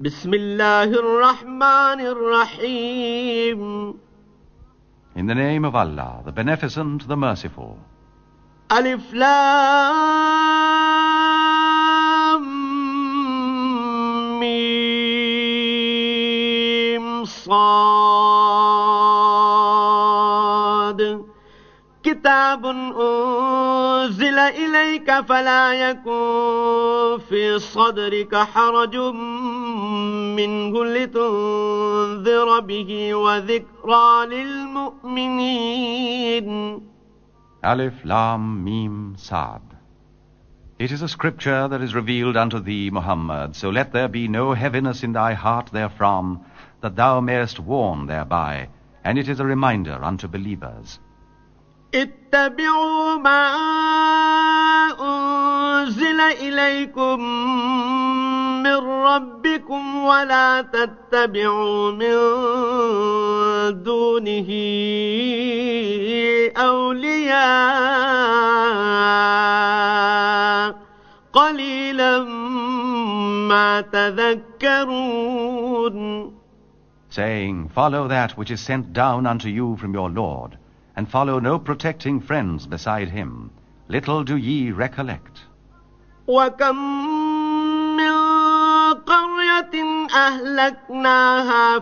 بسم الله الرحمن الرحيم. In the name of Allah, the Beneficent, the Merciful. ألف لام ميم صاد كتاب أنزل إليك فلا يكن في صدرك حرج منه لتنذر به وذكرى للمؤمنين. Alif, Lam, Mim, Sad. It is a scripture that is revealed unto thee, Muhammad, so let there be no heaviness in thy heart therefrom, that thou mayest warn thereby, and it is a reminder unto believers. اتبعوا ما أنزل إليكم من ربكم ولا تتبعوا من دونه أولياء قليلا ما تذكرون. Saying, follow that which is sent down unto you from your Lord, and follow no protecting friends beside him. Little do ye recollect. وَكَمْ مِنْ قَرْيَةٍ أَهْلَكْنَاهَا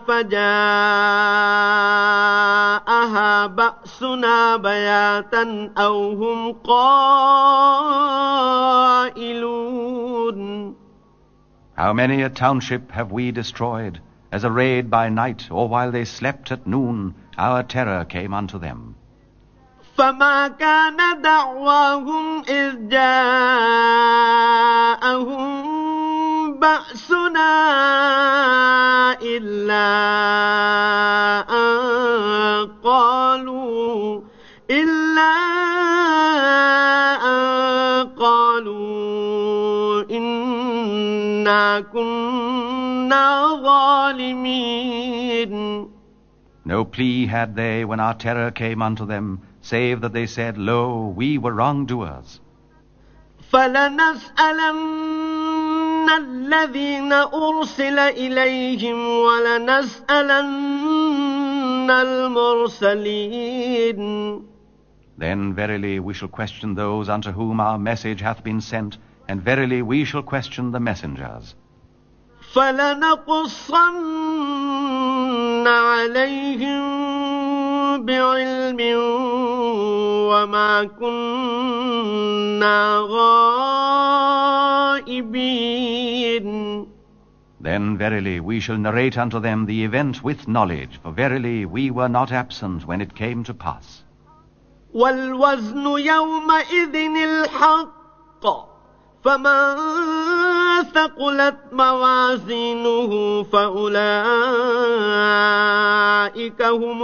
فَجَاءَهَا بَأْسُنَا بَيَاتًا أَوْ هُمْ قَائِلُونَ. How many a township have we destroyed, as a raid by night, or while they slept at noon, our terror came unto them. فما كان دعواهم إذ جاءهم بأسنا إلا أن قالوا إنا كنا ظالمين. No plea had they when our terror came unto them, save that they said, Lo, we were wrongdoers. فَلَنَسْأَلَنَّ الَّذِينَ أُرْسِلَ إِلَيْهِمْ وَلَنَسْأَلَنَّ الْمُرْسَلِينَ. Then verily we shall question those unto whom our message hath been sent, and verily we shall question the messengers. فَلَنَقُصَّنَّ عَلَيْهِمْ بِعِلْمٍ وَمَا كُنَّا غَائِبِينَ. Then verily we shall narrate unto them the event with knowledge, for verily we were not absent when it came to pass. وَالْوَزْنُ يَوْمَئِذٍ الْحَقُّ فمن ثقلت موازينه فأولئك هم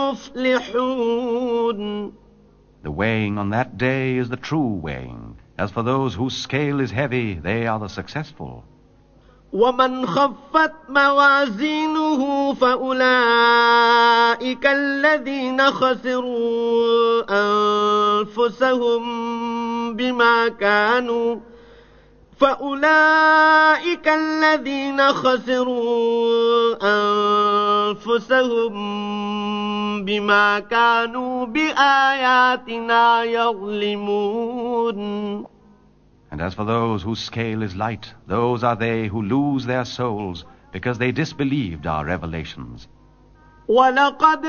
المفلحون. The weighing on that day is the true weighing. As for those whose scale is heavy, they are the successful. ومن خفت موازينه فأولئك الذين خسروا أنفسهم بما كانوا بآياتنا يظلمون. And as for those whose scale is light, those are they who lose their souls because they disbelieved our revelations. وَلَقَدْ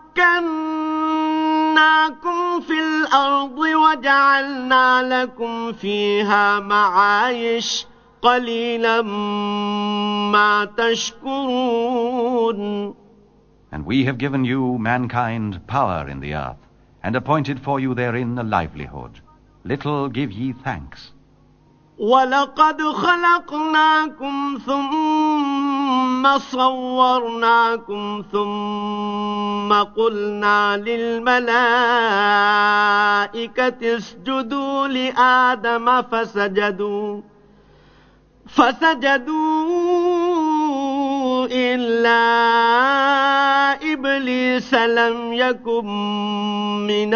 مَكَّنَّاكُمْ فِي الْأَرْضِ وَجَعَلْنَا لَكُمْ فِيهَا مَعَايِشَ قَلِيلًا مَا تَشْكُرُونَ. And we have given you, mankind, power in the earth, and appointed for you therein a livelihood. Little give ye thanks. وَلَقَدْ خَلَقْنَاكُمْ ثُمَّ صَوَّرْنَاكُمْ ثُمَّ قُلْنَا لِلْمَلَائِكَةِ اسْجُدُوا لِآدَمَ فسجدوا إلا إبليس لم يكن من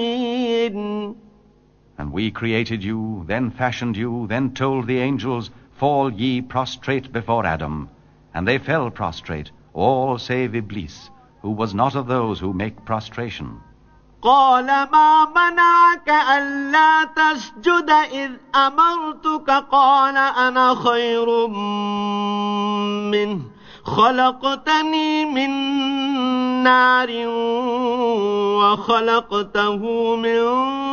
الساجدين. And we created you, then fashioned you, then told the angels, fall ye prostrate before Adam. And they fell prostrate, all save Iblis, who was not of those who make prostration. قال ما منعك ألا تسجد إذ أمرتك قال أنا خير منه خلقتني من نار وخلقته من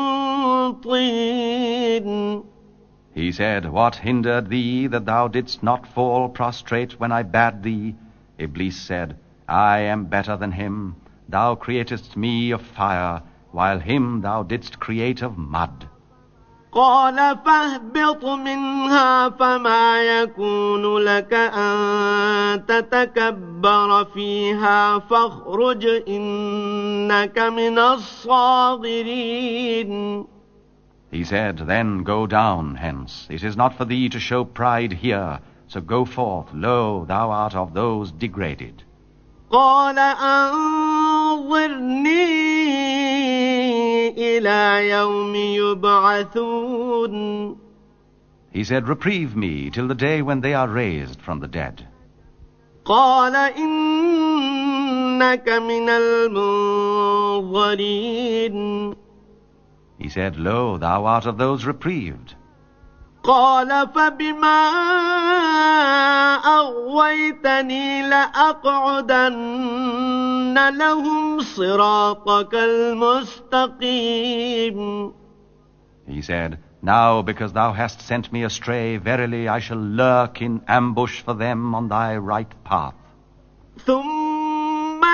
طين. He said, What hindered thee that thou didst not fall prostrate when I bade thee? Iblis said, I am better than him. Thou createst me of fire, while him thou didst create of mud. قال فاهبط منها فما يكون لك أن تتكبر فيها فاخرج إنك من الصاغرين. He said, Then go down hence. It is not for thee to show pride here, so go forth. Lo, thou art of those degraded. قال أنظرني إلى يوم يبعثون. He said, Reprieve me till the day when they are raised from the dead. قال إنك من المنظرين. He said, Lo, thou art of those reprieved. قال فبما أغويتني لأقعدن لهم صراطك المستقيم. He said, Now because thou hast sent me astray, verily I shall lurk in ambush for them on thy right path. ثم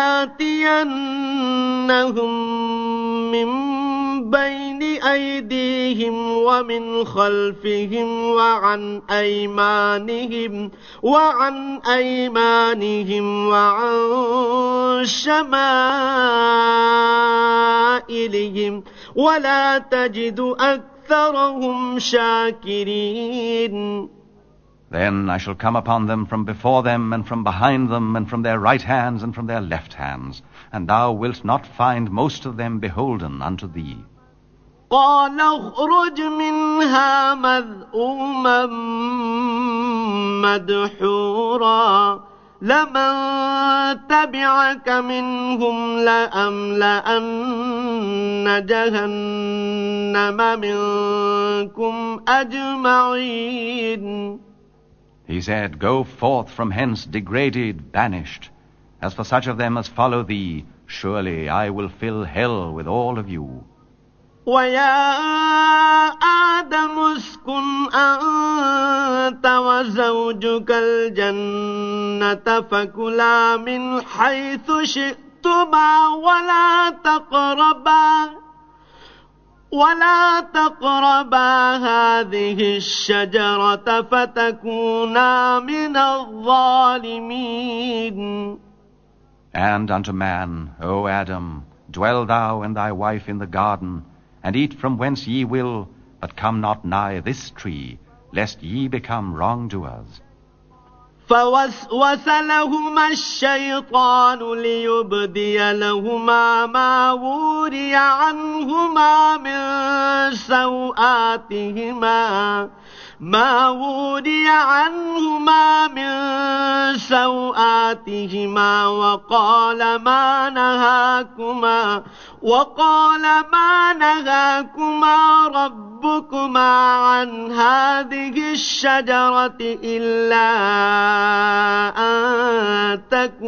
لآتينهم من بين أيديهم ومن خلفهم وعن أيمانهم وعن شمائلهم ولا تجد أكثرهم شاكرين. Then I shall come upon them from before them and from behind them and from their right hands and from their left hands, and thou wilt not find most of them beholden unto thee. قال اخرج منها مذءوما مدحورا لمن تبعك منهم لأملأن جهنم منكم أجمعين. He said, Go forth from hence degraded, banished. As for such of them as follow thee, surely I will fill hell with all of you. ويا آدم اسكن أنت وزوجك الجنة فكلا من حيث شئتما ولا تقربا هذه الشجرة فتكونا من الظالمين. And unto man, O Adam, dwell thou and thy wife in the garden, and eat from whence ye will, but come not nigh this tree, lest ye become wrongdoers. فوسوس لهما الشيطان ليبدي لهما ما وري عنهما من سوآتهما وقال ما نهاكما ربكما عن هذه الشجرة إلا أن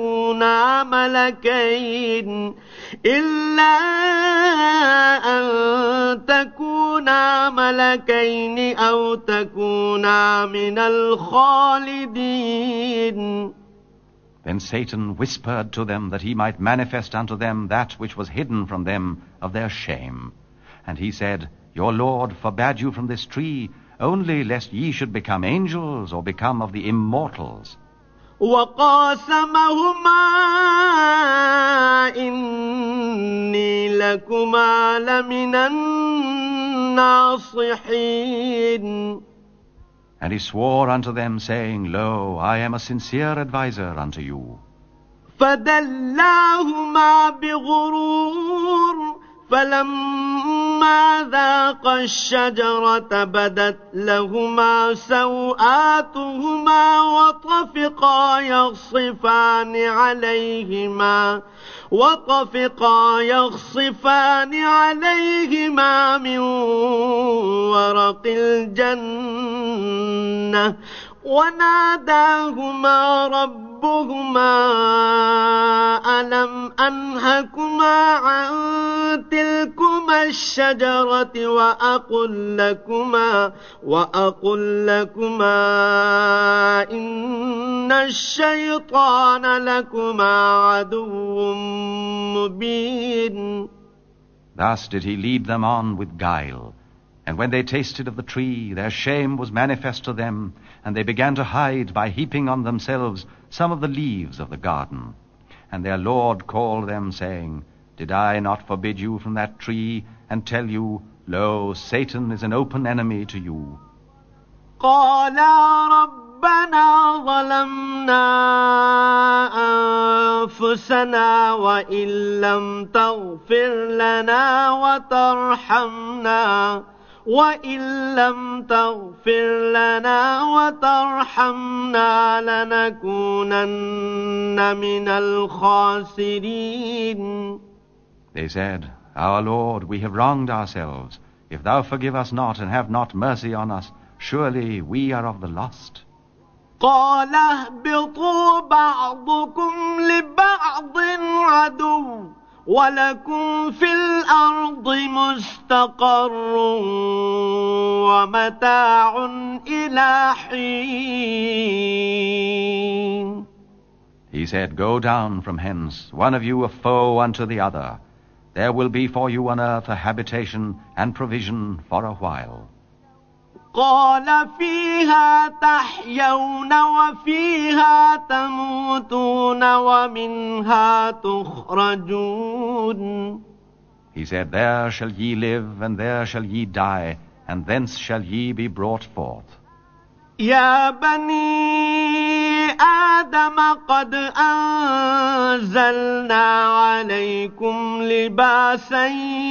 تكونا ملكين أو تكونا من الخالدين. Then Satan whispered to them that he might manifest unto them that which was hidden from them of their shame. And he said, Your Lord forbade you from this tree, only lest ye should become angels or become of the immortals. وقاسمهما إني لكما لمن الناصحين. And he swore unto them, saying, Lo, I am a sincere adviser unto you. فدلاهما بغرور فلما فلما ذاقا الشجرة بدت لهما سوآتهما وطفقا يخصفان عليهما من ورق الجنة وناداهما ربهما ألم أنهكما عن تلكما الشجرة وأقل لكما إن الشيطان لكما عدو مبين. Thus did he lead them on with guile. And when they tasted of the tree, their shame was manifest to them, and they began to hide by heaping on themselves some of the leaves of the garden. And their Lord called them, saying, Did I not forbid you from that tree, and tell you, Lo, Satan is an open enemy to you? قَالَا رَبَّنَا ظَلَمْنَا أَنفُسَنَا وَإِن لَّمْ تغفر لنا وترحمنا لنكونن من الخاسرين. They said, Our Lord, we have wronged ourselves. If thou forgive us not and have not mercy on us, surely we are of the lost. قال اهبطوا بعضكم لبعض عدو ولكم في الأرض مستقر ومتاع إلى حين. He said, Go down from hence, one of you a foe unto the other. There will be for you on earth a habitation and provision for a while. قال فيها تحيون وفيها تموتون ومنها تخرجون. He said, There shall ye live, and there shall ye die, and thence shall ye be brought forth. يا بني آدم قد أنزلنا عليكم لباسا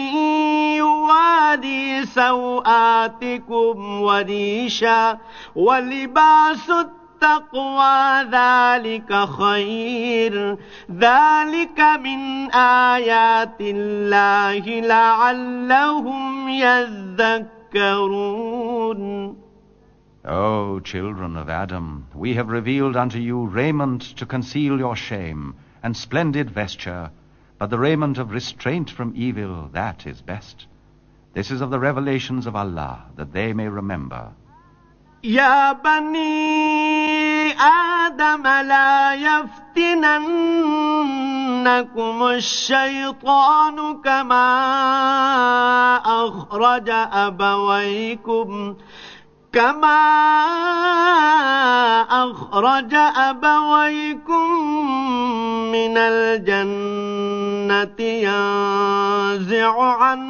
يواري سوآتكم وريشا ولباس التقوى ذلك خير ذلك من آيات الله لعلهم يذكرون. O children of Adam, we have revealed unto you raiment to conceal your shame, and splendid vesture, but the raiment of restraint from evil, that is best. This is of the revelations of Allah, that they may remember. يا بني آدم لا يفتننكم الشيطان كما أخرج أبويكم من الجنة ينزع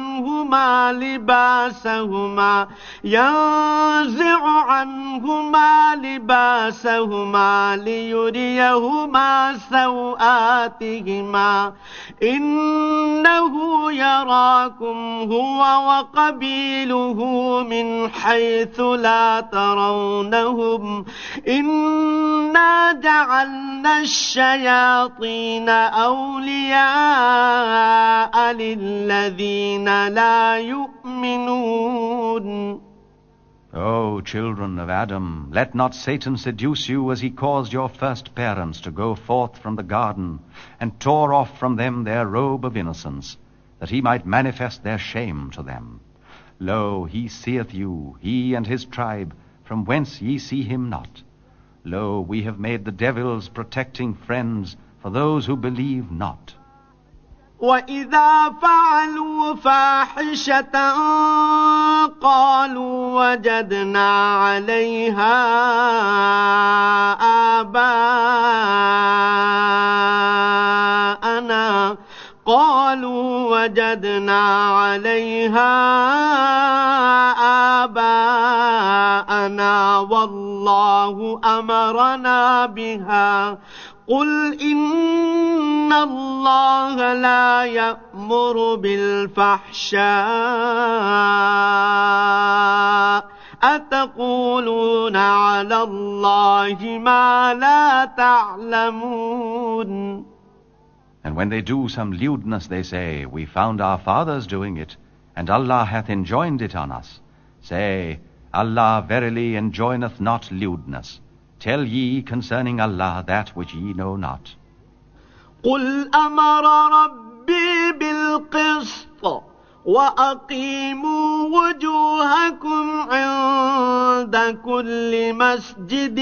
عنهما لباسهما ليريهما سوآتهما إنه يراكم هو وقبيله من حيث لا ترونهم إنا جعلنا الشياطين أولياء للذين لا يؤمنون. O children of Adam, let not Satan seduce you as he caused your first parents to go forth from the garden and tore off from them their robe of innocence, that he might manifest their shame to them. Lo, he seeth you, he and his tribe, from whence ye see him not. Lo, we have made the devils protecting friends for those who believe not. وَإِذَا فَعَلُوا فَاحِشَةً قَالُوا وَجَدْنَا عَلَيْهَا آباءنا والله أمرنا بها قل إن الله لا يأمر بالفحشاء أتقولون على الله ما لا تعلمون. And when they do some lewdness, they say, We found our fathers doing it, and Allah hath enjoined it on us. Say, Allah verily enjoineth not lewdness. Tell ye concerning Allah that which ye know not. قل أمر ربي بالقسط وأقيموا وجوهكم عند كل مسجد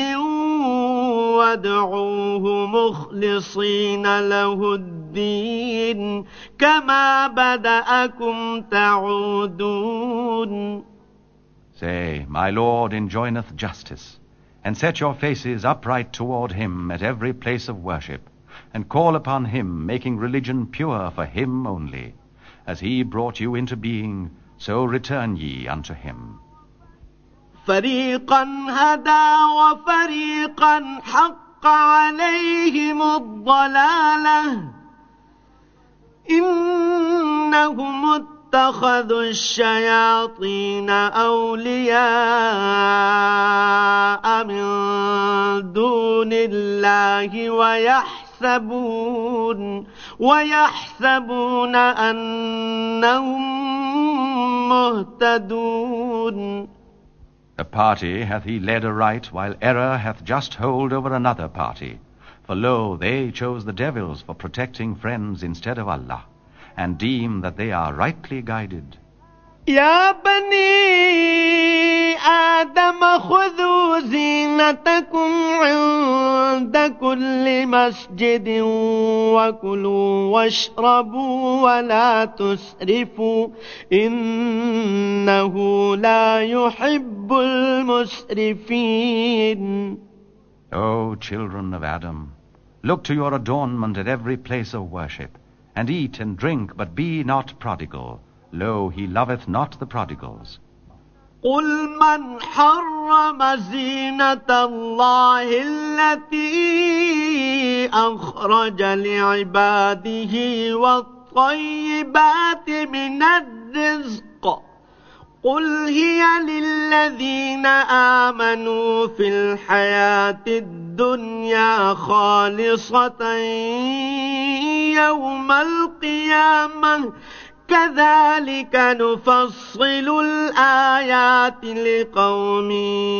وادعوه مخلصين له الدين كما بدأكم تعودون. Say, My Lord enjoineth justice, and set your faces upright toward him at every place of worship, and call upon him, making religion pure for him only. As he brought you into being, so return ye unto him. فريقا هدى وفريقا حق عليهم الضلالة إنهم اتخذوا الشياطين أولياء من دون الله ويحسبون أنهم مهتدون. A party hath he led aright, while error hath just hold over another party. For lo, they chose the devils for protecting friends instead of Allah, and deem that they are rightly guided. يا بني آدم خذوا زينتكم عند كل مسجد وكلوا واشربوا ولا تسرفوا إنه لا يحب المسرفين. O children of Adam, look to your adornment at every place of worship, and eat and drink, but be not prodigal. Lo, he loveth not the prodigals. قل من حرم زينة الله التي أخرج لعباده والطيبات من الرزق قل هي للذين آمنوا في الحياة الدنيا خالصة يوم القيامة كذلك نفصل الآيات لقوم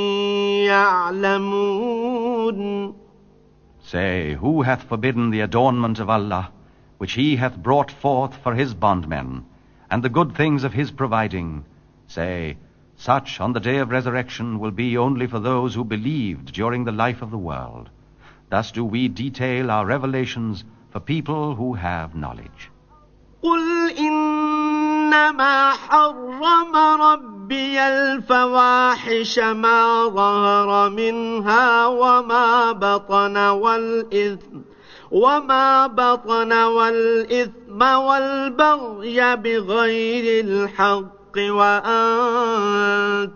يعلمون. Say, who hath forbidden the adornment of Allah, which he hath brought forth for his bondmen, and the good things of his providing? Say, such on the day of resurrection will be only for those who believed during the life of the world. Thus do we detail our revelations for people who have knowledge. قل إنما حرم ربي الفواحش ما ظهر منها وما بطن والإثم والبغي بغير الحق وأن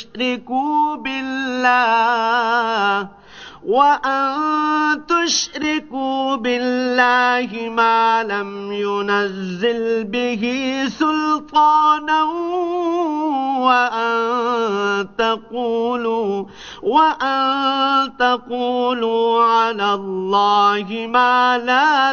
تشركوا بالله ما لم ينزل به سلطانا وأن تقولوا على الله ما لا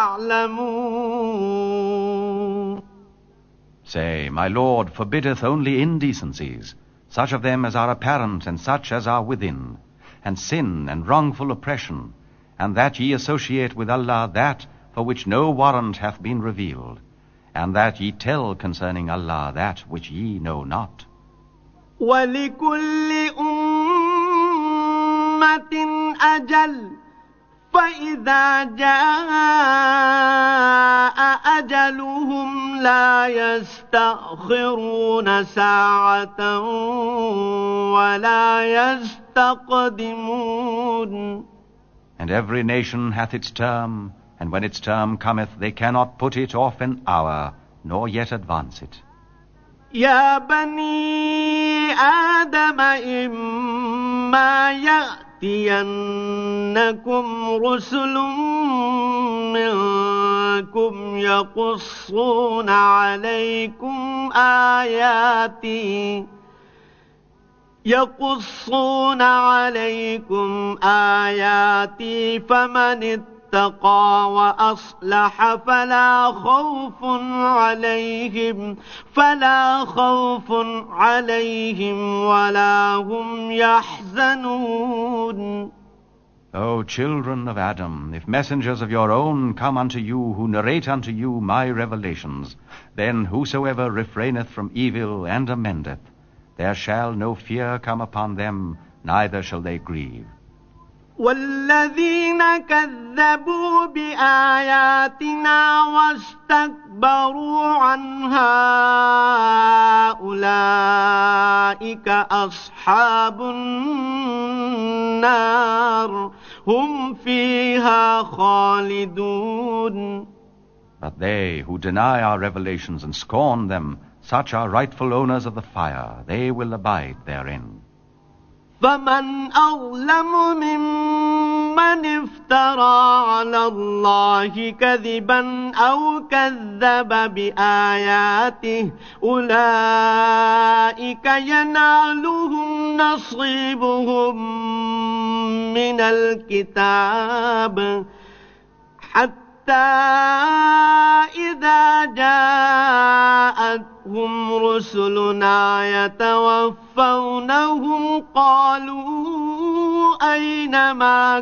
تعلمون. Say, My Lord forbiddeth only indecencies, such of them as are apparent and such as are within, and sin and wrongful oppression, and that ye associate with Allah that for which no warrant hath been revealed, and that ye tell concerning Allah that which ye know not. وَلِكُلِّ أُمَّةٍ أَجَلٌ فَإِذَا جَاءَ أَجَلُهُمْ لَا يَسْتَأْخِرُونَ سَاعَةً وَلَا يَسْتَقْدِمُونَ. And every nation hath its term, and when its term cometh, they cannot put it off an hour, nor yet advance it. يا بني آدم إما يَأْتِيَنَّكُمْ رُسُلٌ مِّنكُمْ يَقُصُّونَ عَلَيْكُمْ آيَاتِي فَمَنِ اتَّقَىٰ وَأَصْلَحَ فَلَا خَوْفٌ عَلَيْهِمْ وَلَا هُمْ يَحْزَنُونَ. O children of Adam, if messengers of your own come unto you who narrate unto you my revelations, then whosoever refraineth from evil and amendeth, there shall no fear come upon them, neither shall they grieve. وَالَّذِينَ كَذَّبُوا بِآيَاتِنَا وَاسْتَكْبَرُوا عَنْهَا أُولَئِكَ أَصْحَابُ النَّارِ هُمْ فِيهَا خَالِدُونَ. But they who deny our revelations and scorn them, such are rightful owners of the fire. They will abide therein. فَمَنْ أَظْلَمُ مِمَّنِ افْتَرَىٰ عَلَى اللَّهِ كَذِبًا أَوْ كَذَّبَ بِآيَاتِهِ أُولَئِكَ يَنَالُهُمْ نَصِيبُهُم مِّنَ الْكِتَابِ حَتَّىٰ إِذَا جَاءَتْهُمْ رُسُلُنَا يَتَوَفَّوْنَهُمْ قَالُوا أَيْنَ مَا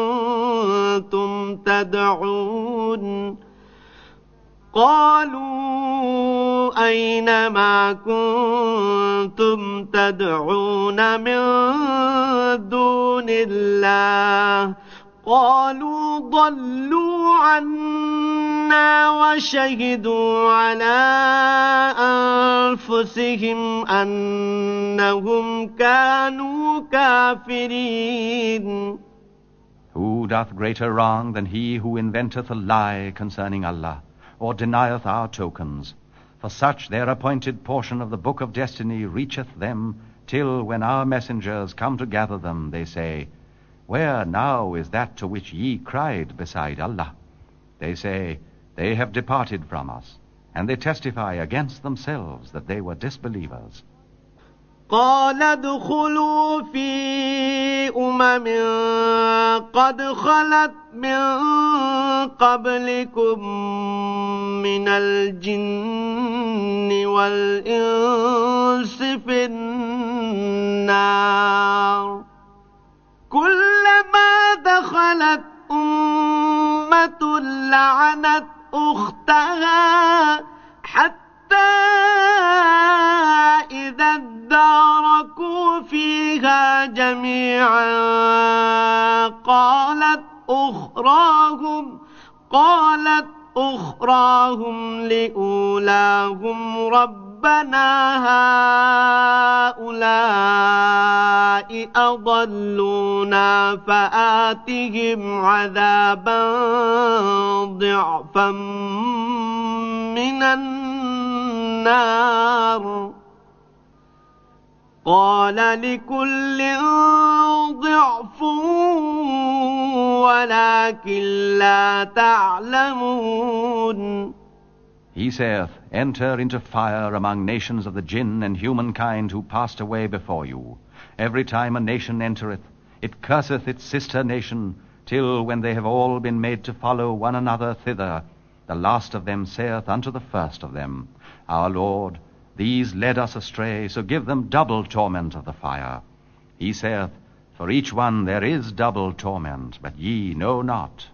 كُنتُمْ تَدْعُونَ مِن دُونِ اللَّهِ قَالُوا ضَلُّوا عَنَّا وَشَهِدُوا عَلَىٰ أَنفُسِهِمْ أَنَّهُمْ كَانُوا كَافِرِينَ. Who doth greater wrong than he who inventeth a lie concerning Allah, or denieth our tokens? For such their appointed portion of the book of destiny reacheth them, till when our messengers come to gather them, they say, Where now is that to which ye cried beside Allah? They say, They have departed from us, and they testify against themselves that they were disbelievers. قَالَ ادْخُلُوا فِي أُمَمٍ قَدْ خَلَتْ مِن قَبْلِكُم مِّنَ الْجِنِّ وَالْإِنسِ فِي النَّارِ كُلَّمَا دَخَلَتْ أُمَّةٌ لَّعَنَتْ أُخْتَهَا حَتَّىٰ إِذَا ادَّارَكُوا فِيهَا جَمِيعًا قَالَتْ أُخْرَاهُمْ لِأُولَاهُمْ رَبَّنَا هَٰؤُلَاءِ أَضَلُّونَا فَآتِهِمْ عَذَابًا ضِعْفًا مِّنَ النَّارِ قَالَ لِكُلٍّ ضِعْفٌ وَلَٰكِن لَّا تَعْلَمُونَ. He saith, Enter into fire among nations of the jinn and humankind who passed away before you. Every time a nation entereth, it curseth its sister nation, till when they have all been made to follow one another thither, the last of them saith unto the first of them, Our Lord, these led us astray, so give them double torment of the fire. He saith, For each one there is double torment, but ye know not.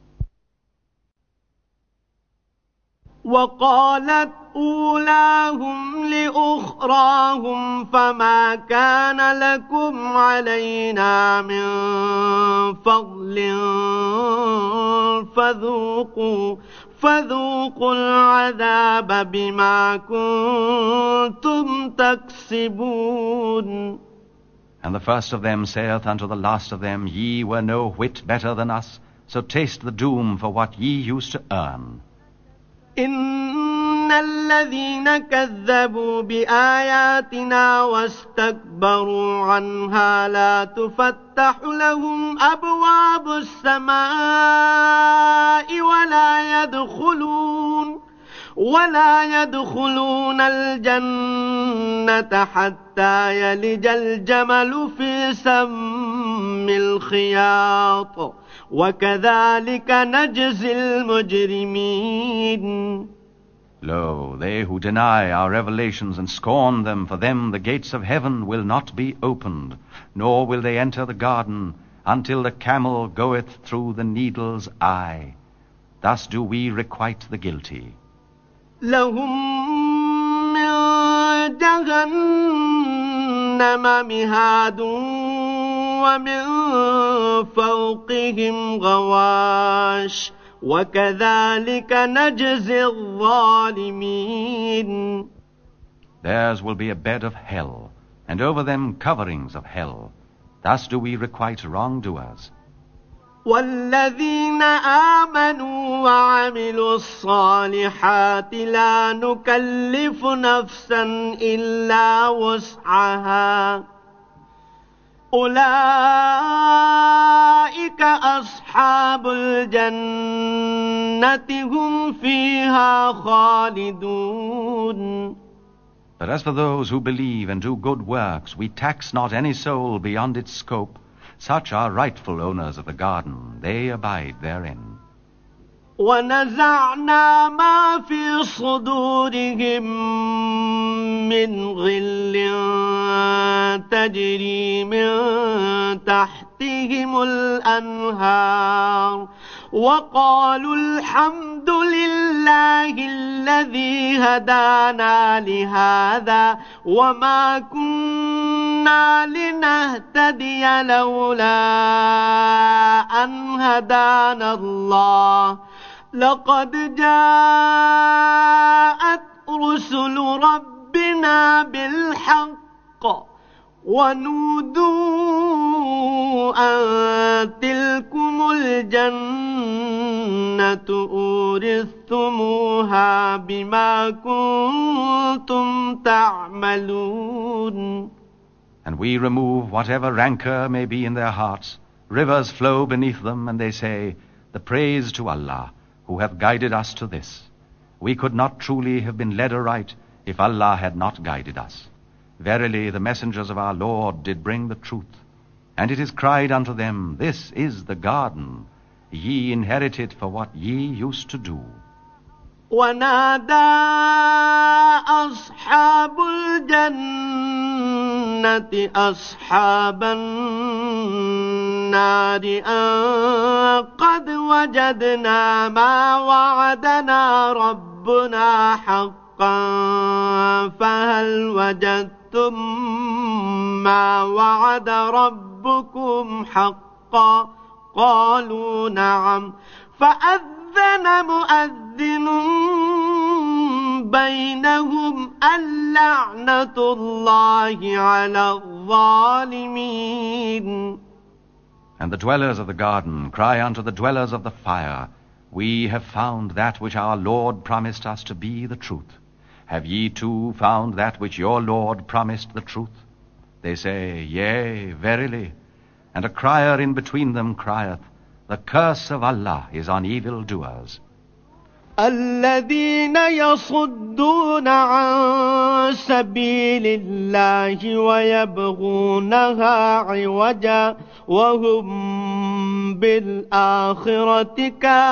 وَقَالَتْ أُولَاهُمْ لِأُخْرَاهُمْ فَمَا كَانَ لَكُمْ عَلَيْنَا مِنْ فَضْلٍ فَذُوقُوا الْعَذَابَ بِمَا كُنتُمْ تَكْسِبُونَ. And the first of them saith unto the last of them, Ye were no whit better than us, so taste the doom for what ye used to earn. إِنَّ الذين كذبوا بآياتنا واستكبروا عنها لا تفتح لهم أبواب السماء ولا يدخلون الجنة حتى يلج الجمل في سم الخياط وكذلك نجزي المجرمين. Lo, they who deny our revelations and scorn them, for them the gates of heaven will not be opened, nor will they enter the garden until the camel goeth through the needle's eye. Thus do we requite the guilty. لهم من جهنم مهاد ومن فوقهم غواش وكذلك نجزي الظالمين. Theirs will be a bed of hell, and over them coverings of hell. Thus do we requite wrongdoers. والذين آمنوا وعملوا الصالحات لا نكلف نفسا إلا وسعها أولئك أصحاب الجنة هم فيها خالدون. But as for those who believe and do good works, we tax not any soul beyond its scope. Such are rightful owners of the garden. They abide therein. ونزعنا ما في صدورهم من غل تجري من تحتهم الأنهار وقالوا الحمد لله الذي هدانا لهذا وما كنا لنهتدي لولا أن هدانا الله لقد جاءت رسل ربنا بالحق ونودوا أن تلكم الجنة أورثتموها بما كنتم تعملون. And we remove whatever rancor may be in their hearts. Rivers flow beneath them, and they say, "The praise to Allah, who hath guided us to this. We could not truly have been led aright if Allah had not guided us. Verily, the messengers of our Lord did bring the truth. And it is cried unto them, This is the garden. Ye inherit it for what ye used to do." ونادى أصحاب الجنة أصحاب النار أن قد وجدنا ما وعدنا ربنا حقا فهل وجدتم ما وعد ربكم حقا قالوا نعم فأذن مؤذن بينهم اللعنة الله على الظالمين. And the dwellers of the garden cry unto the dwellers of the fire, We have found that which our Lord promised us to be the truth. Have ye too found that which your Lord promised the truth? They say, Yea, verily. And a crier in between them crieth, The curse of Allah is on evildoers. الذين يصدون عن سبيل الله ويبغونها عوجا وهم بالآخرة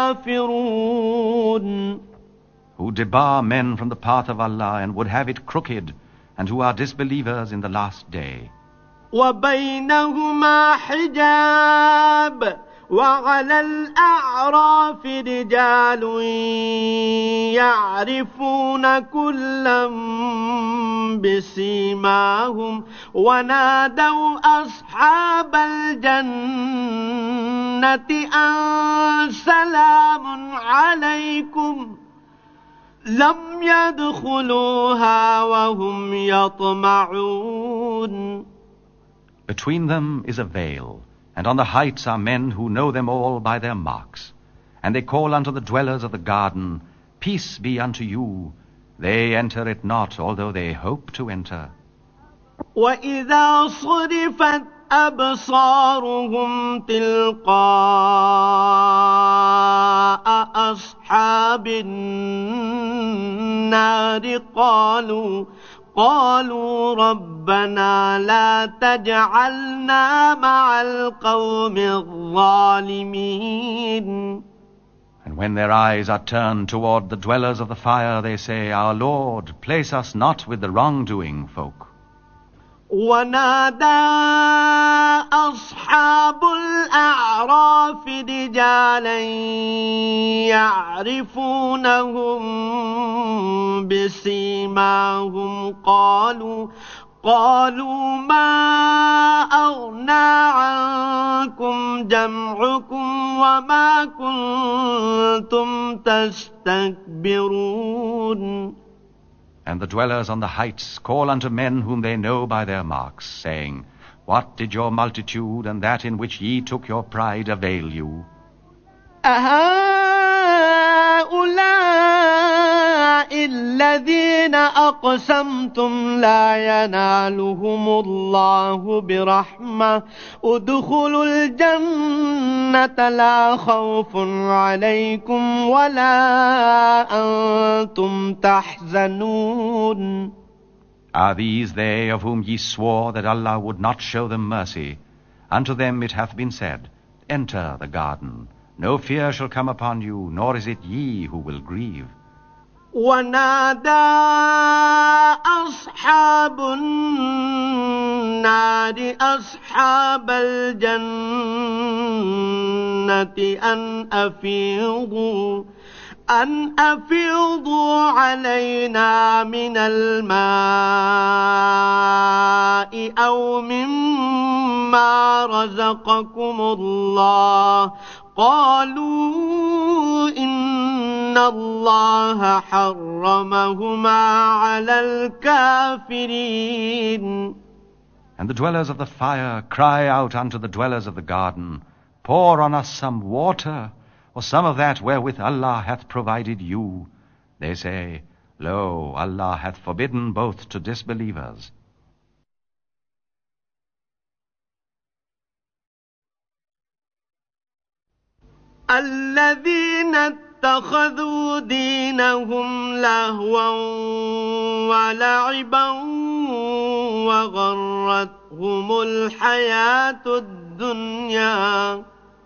كافرون. Who debar men from the path of Allah and would have it crooked, and who are disbelievers in the last day. وبينهما حجاب وعلى الأعراف رجال يعرفون كلا بسيماهم ونادوا أصحاب الجنة أن سلام عليكم لم يدخلوها وهم يطمعون. Between them is a veil, and on the heights are men who know them all by their marks. And they call unto the dwellers of the garden, Peace be unto you. They enter it not, although they hope to enter. وإذا صرفت أبصارهم تلقاء أصحاب النار قالوا ربنا لا تجعلنا مع القوم الظالمين. And when their eyes are turned toward the dwellers of the fire, they say, Our Lord, place us not with the wrongdoing folk. ونادى أصحاب الأعراف رجالا يعرفونهم بسيماهم قالوا ما أغنى عنكم جمعكم وما كنتم تستكبرون. And the dwellers on the heights call unto men whom they know by their marks, saying, What did your multitude and that in which ye took your pride avail you? أهؤلاء الذين أقسمتم لا ينالهم الله برحمة ادخلوا الجنة لا خوف عليكم ولا أنتم تحزنون. Are these they of whom ye swore that Allah would not show them mercy? Unto them it hath been said, Enter the garden. No fear shall come upon you, nor is it ye who will grieve. ونادى أصحاب النار أصحاب الجنة أن أفيضوا علينا من الماء أو مما رزقكم الله قالوا إن الله حرمهما على الكافرين. And the dwellers of the fire cry out unto the dwellers of the garden, Pour on us some water, or some of that wherewith Allah hath provided you. They say, Lo, Allah hath forbidden both to disbelievers. الذين اتخذوا دينهم لهوا ولعبا وغرتهم الحياة الدنيا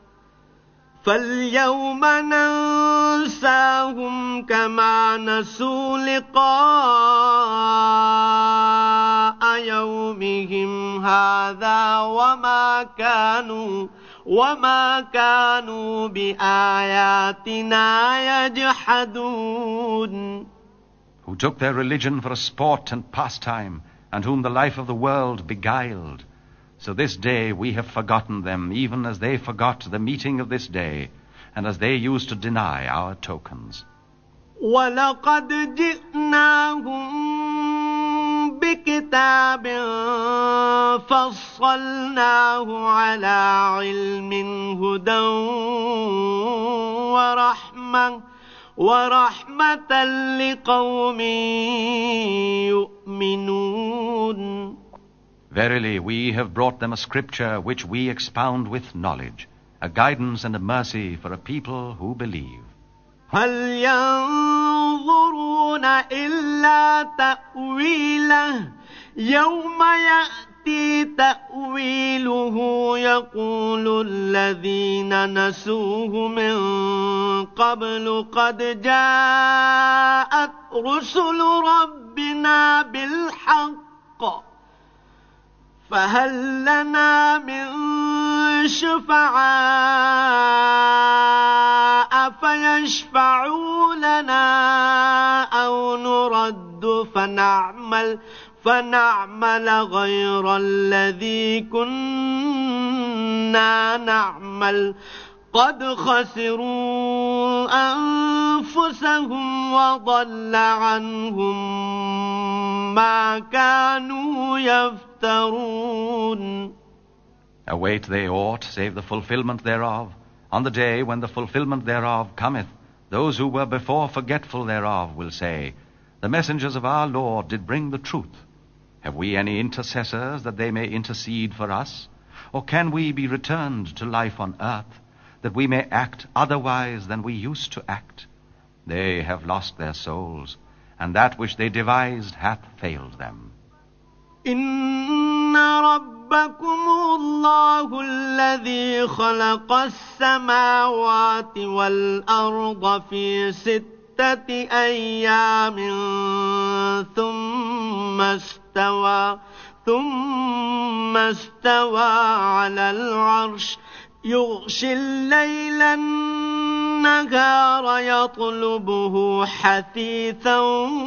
فاليوم ننساهم كما نسوا لقاء يومهم هذا وما كانوا بآياتنا يجحدون. Who took their religion for a sport and pastime, and whom the life of the world beguiled. So this day we have forgotten them, even as they forgot the meeting of this day, and as they used to deny our tokens. وَلَقَدْ جِئْنَاهُمْ بِكِتَابٍ فَصَّلْنَاهُ عَلَى عِلْمٍ هُدًى ورحمة لقوم يؤمنون. Verily, we have brought them a scripture which we expound with knowledge, a guidance and a mercy for a people who believe. هل ينظرون إلا تأويله يوم يأتي تأويله يقول الذين نسوه من قبل قد جاءت رسل ربنا بالحق فهل لنا من شفعاء فيشفعوا لنا أو نرد فنعمل غير الذي كنا نعمل قد خسروا أنفسهم وضل عنهم ما كانوا يفترون. Await they aught save the fulfillment thereof? On the day when the fulfillment thereof cometh, those who were before forgetful thereof will say, The messengers of our Lord did bring the truth. Have we any intercessors that they may intercede for us? Or can we be returned to life on earth, that we may act otherwise than we used to act? They have lost their souls, and that which they devised hath failed them. إن ربكم الله الذي خلق السماوات والأرض في 6 أيام ثم استوى على العرش يغشي الليل النهار يطلبه حثيثا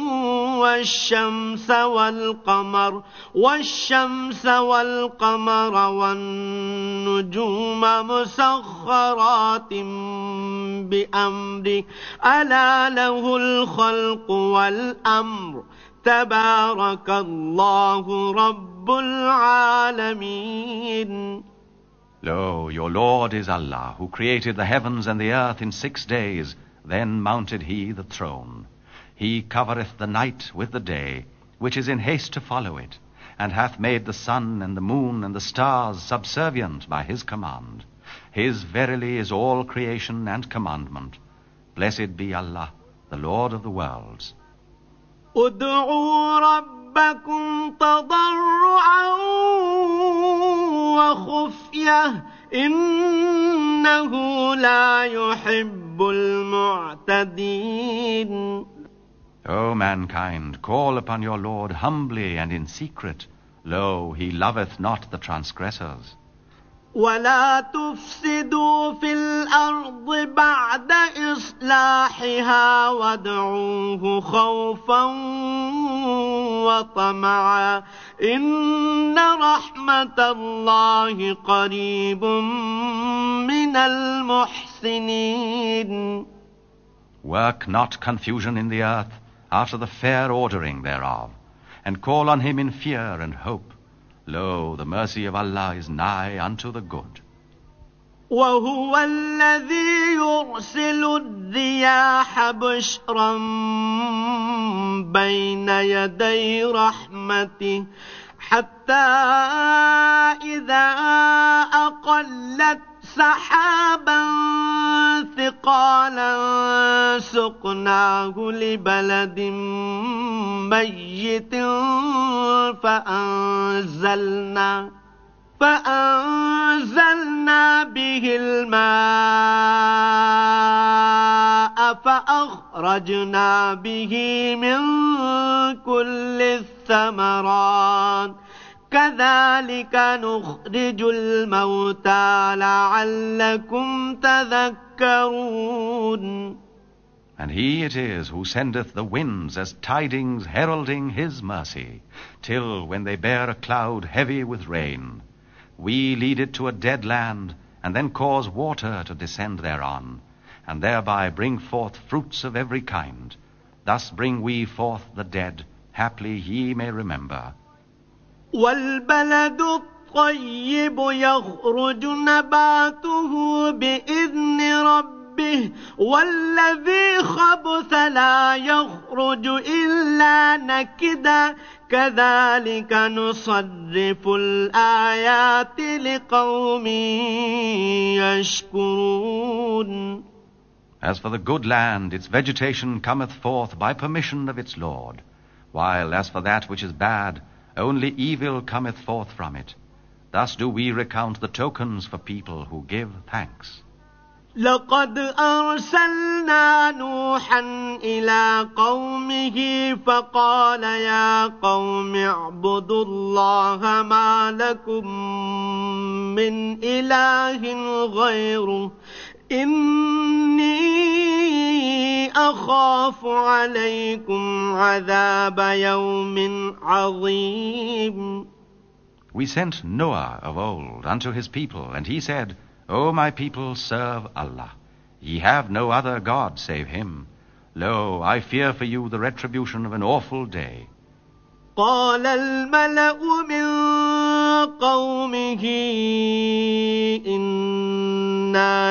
والشمس والقمر والنجوم مسخرات بأمره ألا له الخلق والأمر تبارك الله رب العالمين. Lo, your Lord is Allah, who created the heavens and the earth in 6 days, then mounted he the throne. He covereth the night with the day, which is in haste to follow it, and hath made the sun and the moon and the stars subservient by his command. His verily is all creation and commandment. Blessed be Allah, the Lord of the worlds. ادعوا ربكم تضرعا وخفية إنه لا يحب المعتدين. O mankind, call upon your Lord humbly and in secret. Lo, he loveth not the transgressors. ولا تفسدوا في الأرض بعد إصلاحها وادعوه خوفا وطمعا إن رحمة الله قريب من المحسنين. Work not confusion in the earth after the fair ordering thereof, and call on him in fear and hope. Lo, the mercy of Allah is nigh unto the good. وهو الذي يرسل الرياح بشرا بين يدي رحمته حتى إذا أقلت سحابا ثقالا سقناه لبلد ميت فأنزلنا به الماء فأخرجنا به من كل الثمرات كذلك نخرج الموتى لعلكم تذكرون. And he it is who sendeth the winds as tidings heralding his mercy, till when they bear a cloud heavy with rain, we lead it to a dead land, and then cause water to descend thereon, and thereby bring forth fruits of every kind. Thus bring we forth the dead, haply ye may remember. والبلد الطيب يخرج نباته بإذن ربه والذي خبث لا يخرج إلا نكدا كذلك نصرف الآيات لقوم يشكرون. As for the good land, its vegetation cometh forth by permission of its Lord, while as for that which is bad, only evil cometh forth from it. Thus do we recount the tokens for people who give thanks. لقد أرسلنا نوحا إلى قومه فقال يا قوم اعبدوا الله ما لكم من إله غيره إني أخاف عليكم عذاب يوم عظيم. We sent Noah of old unto his people, and he said, O my people, serve Allah. Ye have no other God save him. Lo, I fear for you the retribution of an awful day. قال الملأ من قومه إنا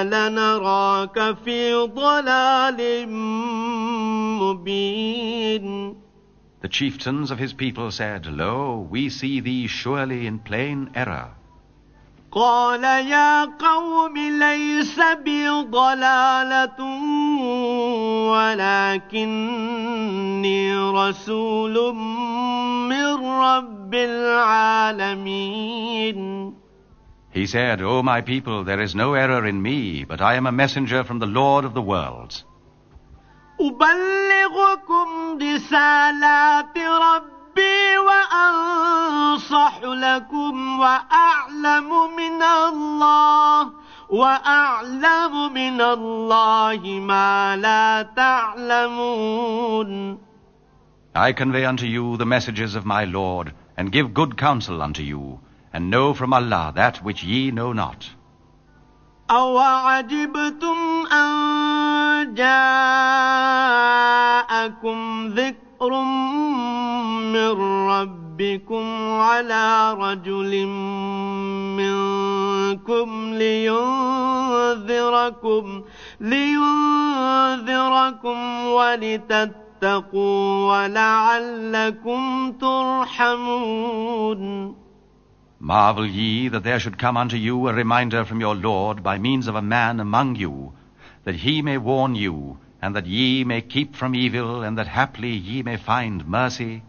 لنراك في ضلال مبين. The chieftains of his people said, Lo, we see thee surely in plain error. قال يا قوم ليس بي ضلالة ولكني رسول من رب العالمين. He said, O my people, there is no error in me, but I am a messenger from the Lord of the worlds. أبلغكم رسالات ربي وأنصح لكم وأعلم من الله ما لا تعلمون. I convey unto you the messages of my Lord, and give good counsel unto you, and know from Allah that which ye know not. أَوَعَجِبْتُمْ أَنْ جَاءَكُمْ ذِكْرٌ مِّن رَّبِّكُمْ عَلَى رَجُلٍ مِّنكُمْ لِيُنذِرَكُمْ وَلِتَتَّقُوا وَلَعَلَّكُمْ تُرْحَمُونَ. Marvel ye that there should come unto you a reminder from your Lord by means of a man among you, that he may warn you, and that ye may keep from evil, and that haply ye may find mercy.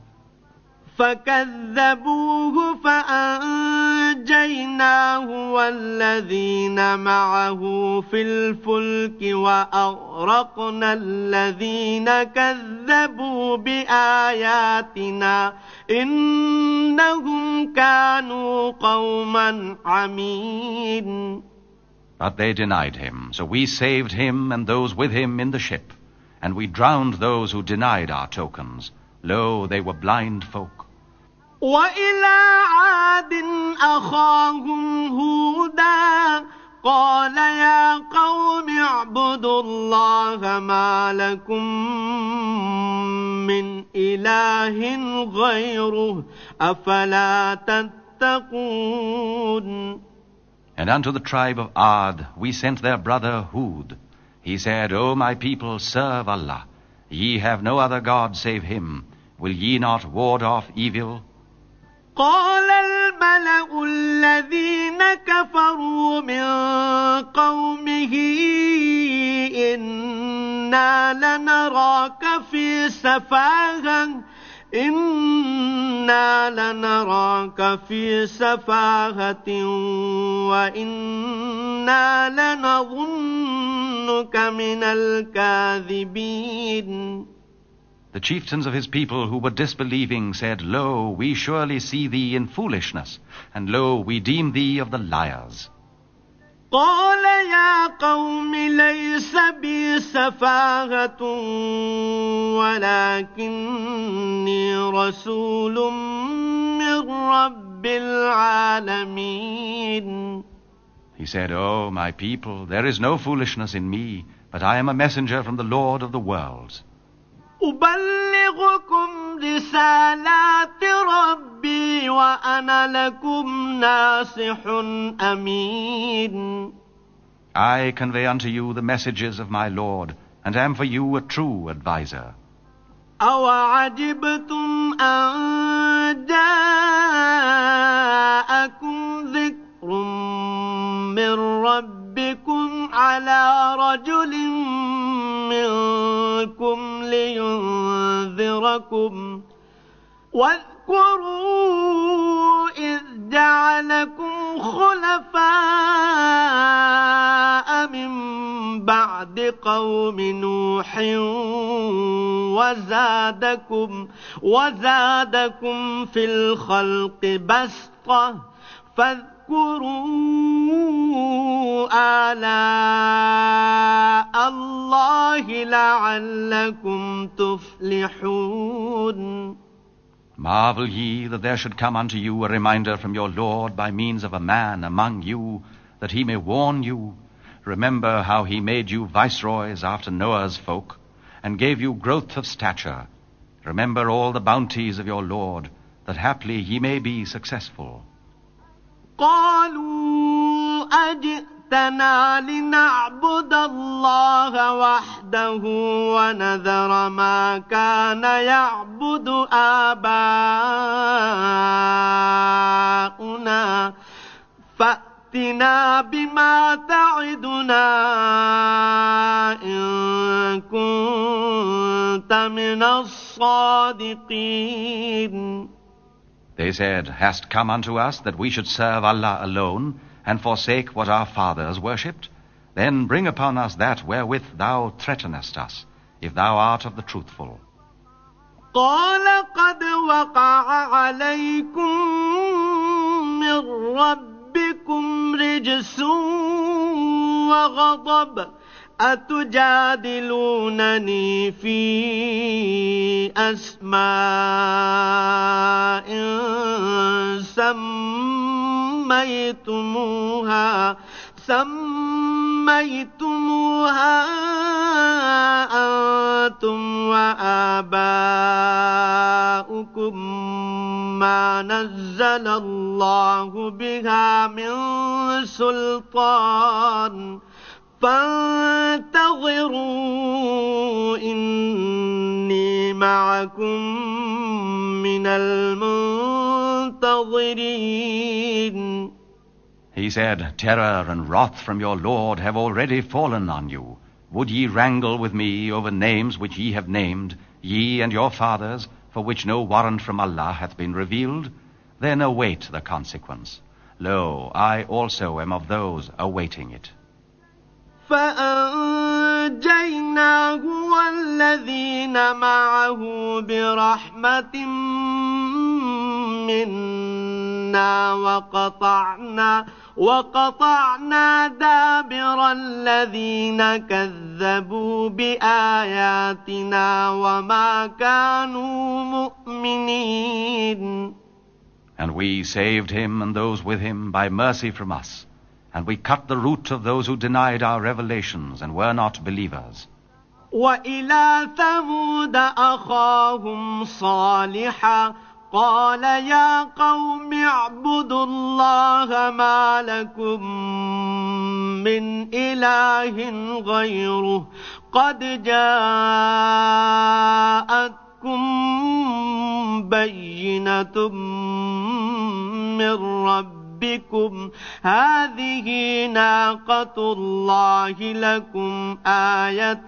فكذبوه فأنجيناه والذين معه في الفلك وأغرقنا الذين كذبوا بآياتنا إنهم كانوا قوما عمين. But they denied him, so we saved him and those with him in the ship, and we drowned those who denied our tokens. Lo, they were blind folk. وإلى عاد أخاهم هودا قال يا قوم اعبدوا الله ما لكم من إله غيره أفلا تتقون. And unto the tribe of Ad we sent their brother Hud. He said, O my people, serve Allah. Ye have no other God save him. Will ye not ward off evil? قال الملأ الذين كفروا من قومه إنا لنراك في سفاهة وإنا لنظنك من الكاذبين. The chieftains of his people who were disbelieving said, Lo, we surely see thee in foolishness, and lo, we deem thee of the liars. قال يا قوم ليس بي سفاهة ولكني رسول من رب العالمين. He said, O my people, there is no foolishness in me, but I am a messenger from the Lord of the worlds. أبلغكم رسالات ربي وأنا لكم ناصح أمين. I convey unto you the messages of my Lord, and am for you a true adviser. أَوَعَجِبْتُمْ أَنْ جَاءَكُمْ ذِكْرٌ مِّن رَّبِّكُمْ عَلَى رَجُلٍ منكم لينذركم واذكروا إذ جعلكم خلفاء من بعد قوم نوح وزادكم في الخلق بسطة فاذكروا آلاء الله لعلكم تفلحون. Marvel ye that there should come unto you a reminder from your Lord by means of a man among you, that he may warn you. Remember how he made you viceroys after Noah's folk, and gave you growth of stature. Remember all the bounties of your Lord, that haply ye may be successful. قالوا أجئتنا جئتنا لنعبد الله وحده ونذر ما كان يعبد آباؤنا فأتنا بما تعدنا إن كنت من الصادقين. They said, Hast come unto us that we should serve Allah alone and forsake what our fathers worshipped? Then bring upon us that wherewith thou threatenest us, if thou art of the truthful. قال قد وقع عليكم من ربكم رجس وغضب أتجادلونني في أسماء سميتموها أنتم وآباؤكم ما نزل الله بها من سلطان فانتظروا إني معكم من المنتظرين. He said, Terror and wrath from your Lord have already fallen on you. Would ye wrangle with me over names which ye have named, ye and your fathers, for which no warrant from Allah hath been revealed? Then await the consequence. Lo, I also am of those awaiting it. فأنجيناه والذين معه برحمة منا وقطعنا دابر الذين كذبوا بآياتنا وما كانوا مؤمنين. And we saved him and those with him by mercy from us. And we cut the root of those who denied our revelations and were not believers. وإلى ثمود أخاهم صالحا قال يا قوم اعبدوا الله ما لكم من إله غيره قد جاءتكم بينة من ربكم هذه ناقة الله لكم آية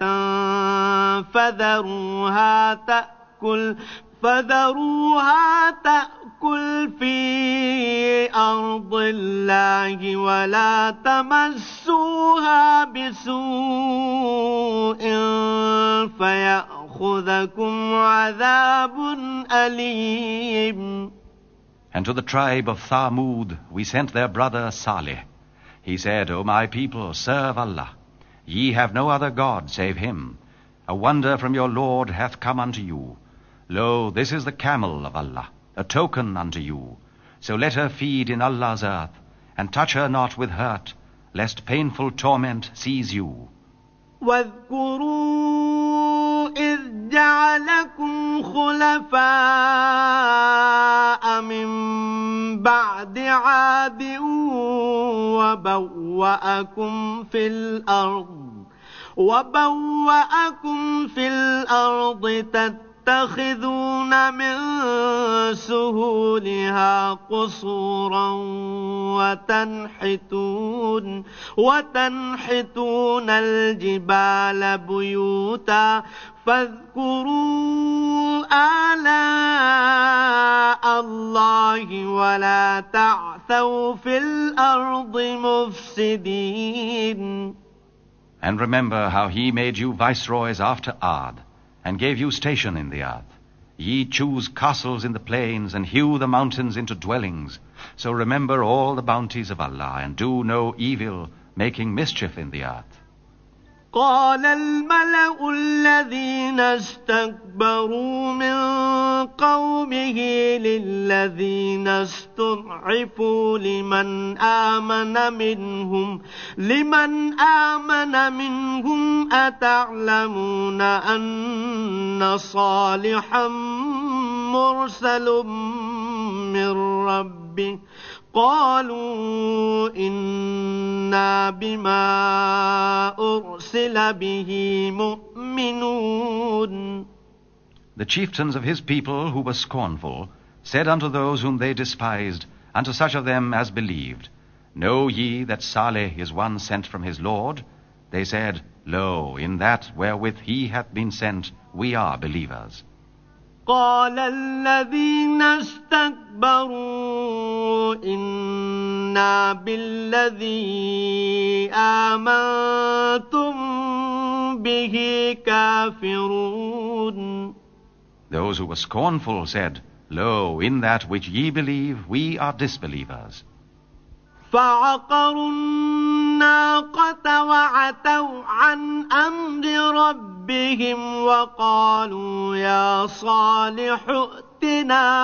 فذروها تأكل في أرض الله ولا تمسوها بسوء فيأخذكم عذاب أليم. And to the tribe of Thamud we sent their brother Salih. He said, O my people, serve Allah. Ye have no other God save Him. A wonder from your Lord hath come unto you. Lo, this is the camel of Allah, a token unto you. So let her feed in Allah's earth, and touch her not with hurt, lest painful torment seize you. واذكروا إذ جعلكم خلفاء من بعد عاد وبوأكم في الأرض تتخذون من سهولها قصورا وتنحتون الجبال بيوتا فاذكروا آلاء الله ولا تعثوا في الأرض مفسدين. And remember how He made you viceroys after Ad, and gave you station in the earth. Ye choose castles in the plains, and hew the mountains into dwellings. So remember all the bounties of Allah, and do no evil, making mischief in the earth. قال الملأ الذين استكبروا من قومه للذين استضعفوا لمن آمن منهم أتعلمون أن صالحا مرسل من ربه قالوا إنا بما أرسل به مؤمنون. The chieftains of his people who were scornful said unto those whom they despised, unto such of them as believed, Know ye that Saleh is one sent from his Lord? They said, Lo, in that wherewith he hath been sent, we are believers. قال الذين استكبروا إنا بالذي آمنتم به كافرون. Those who were scornful said, Lo, in that which ye believe, we are disbelievers. فعقروا الناقة وعتوا عن أمر ربهم وقالوا يا صالح ائتنا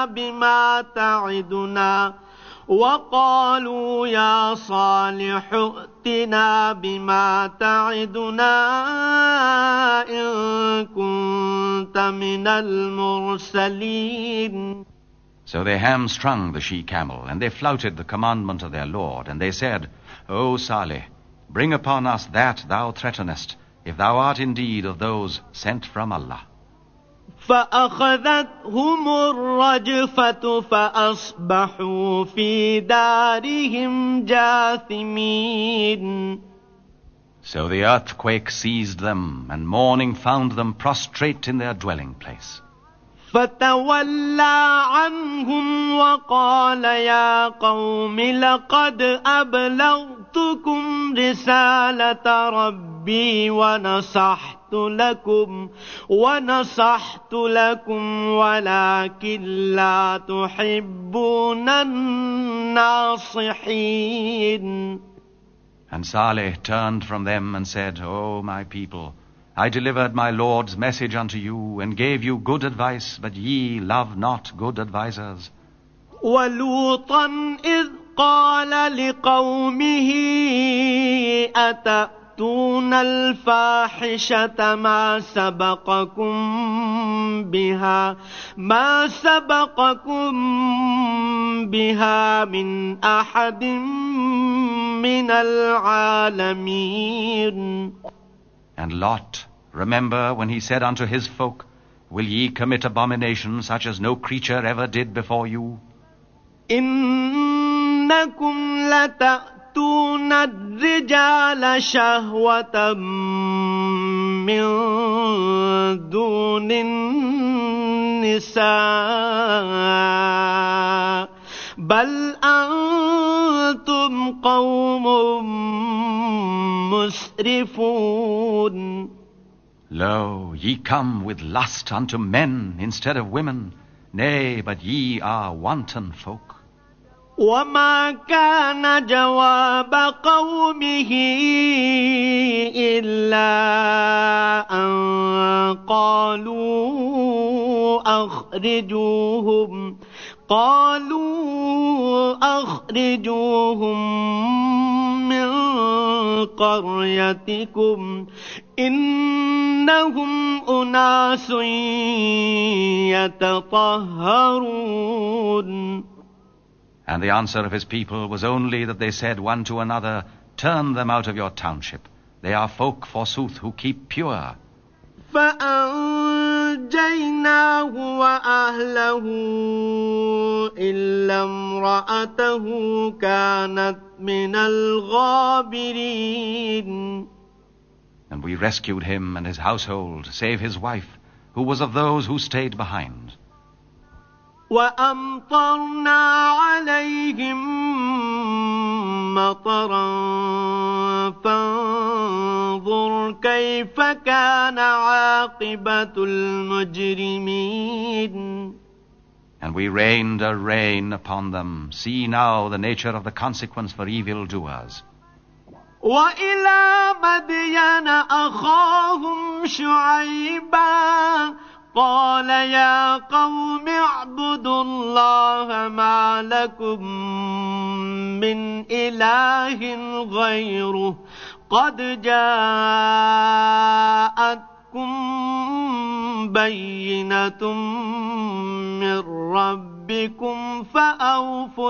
بما تعدنا إن كنت من المرسلين. So they hamstrung the she-camel, and they flouted the commandment of their Lord, and they said, O Saleh, bring upon us that thou threatenest, if thou art indeed of those sent from Allah. فأخذتهم الرجفة فأصبحوا في دارهم جاثمين. So the earthquake seized them, and morning found them prostrate in their dwelling place. فتولى عنهم وقال يا قوم لقد أبلغتكم رسالة ربي ونصحت لكم ولكن لا تحبون الناصحين. And Saleh turned from them and said, O my people, I delivered my Lord's message unto you, and gave you good advice, but ye love not good advisers. وَلُوطًا إِذْ قَالَ لِقَوْمِهِ أَتَأْتُونَ الْفَاحِشَةَ مَا سَبَقَكُمْ بِهَا مِنْ أَحَدٍ مِنَ الْعَالَمِينَ. And Lot, remember when he said unto his folk, Will ye commit abomination such as no creature ever did before you? إِنَّكُمْ لَتَأْتُونَ الرِّجَالَ شَهْوَةً مِّن دُونِ النِّسَاءِ بَلْ أَنْتُمْ قَوْمٌ مُسْرِفُونَ. Lo, ye come with lust unto men instead of women. Nay, but ye are wanton folk. وما كان جواب قومه إلا أن قالوا أخرجوهم من قريتكم إنهم أناس يتطهرون. And the answer of his people was only that they said one to another, Turn them out of your township. They are folk, forsooth, who keep pure. فأنجيناه وأهله إلا امرأته كانت من الغابرين. And we rescued him and his household, save his wife, who was of those who stayed behind. وأمطرنا عليهم مطرا فانظر كيف كان عاقبة المجرمين. And we rained a rain upon them. See now the nature of the consequence for evildoers. وإلى مدين أخاهم شعيبا قال يا قوم اعبدوا الله ما لكم من إله غيره قد جاءتكم بينة من ربكم ربكم فأوفوا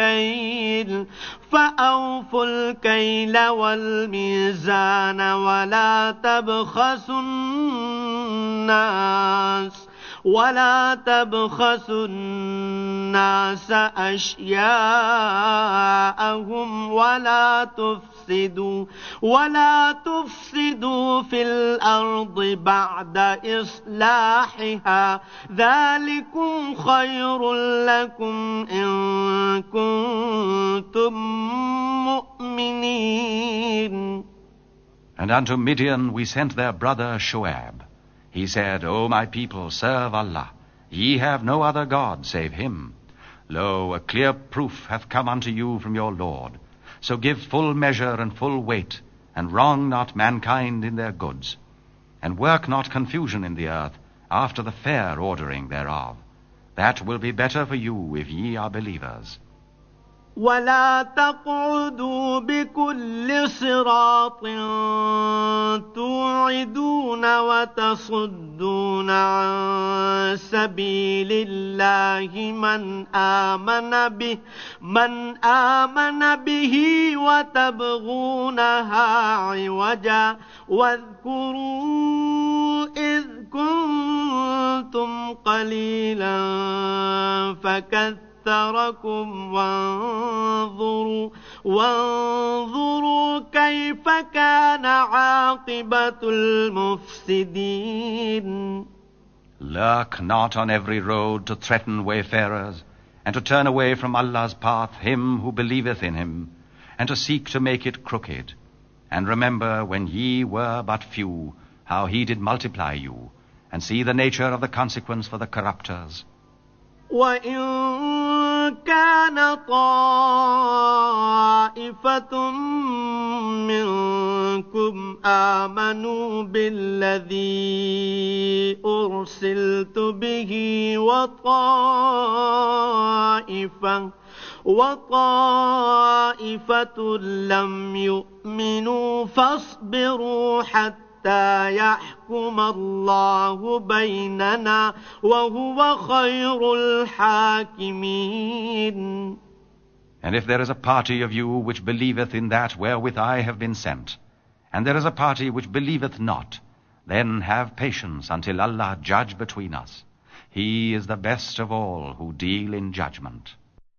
الكيل والميزان ولا تبخسوا الناس أشياءهم ولا تفسدوا في الأرض بعد إصلاحها ذلكم خير لكم إن كنتم مؤمنين. And unto Midian we sent their brother Shu'aib. He said, O my people, serve Allah. Ye have no other God save Him. Lo, a clear proof hath come unto you from your Lord. So give full measure and full weight, and wrong not mankind in their goods. And work not confusion in the earth, after the fair ordering thereof. That will be better for you if ye are believers. ولا تقعدوا بكل صراط توعدون وتصدون عن سبيل الله من آمن به وتبغونها عوجا واذكروا إذ كنتم قليلا فكثركم وانظروا كيف كان عاقبة المفسدين. Lurk not on every road to threaten wayfarers, and to turn away from Allah's path him who believeth in Him, and to seek to make it crooked. And remember when ye were but few, how He did multiply you, and see the nature of the consequence for the corrupters. وَإِن كَانَ طَائِفَةٌ مِّنكُمْ آمَنُوا بِالَّذِي أُرْسِلْتُ بِهِ وطائفة لم يؤمنوا فاصبروا حتى يحكم الله بيننا وهو خير الحاكمين. And if there is a party of you which believeth in that wherewith I have been sent, and there is a party which believeth not, then have patience until Allah judge between us. He is the best of all who deal in judgment.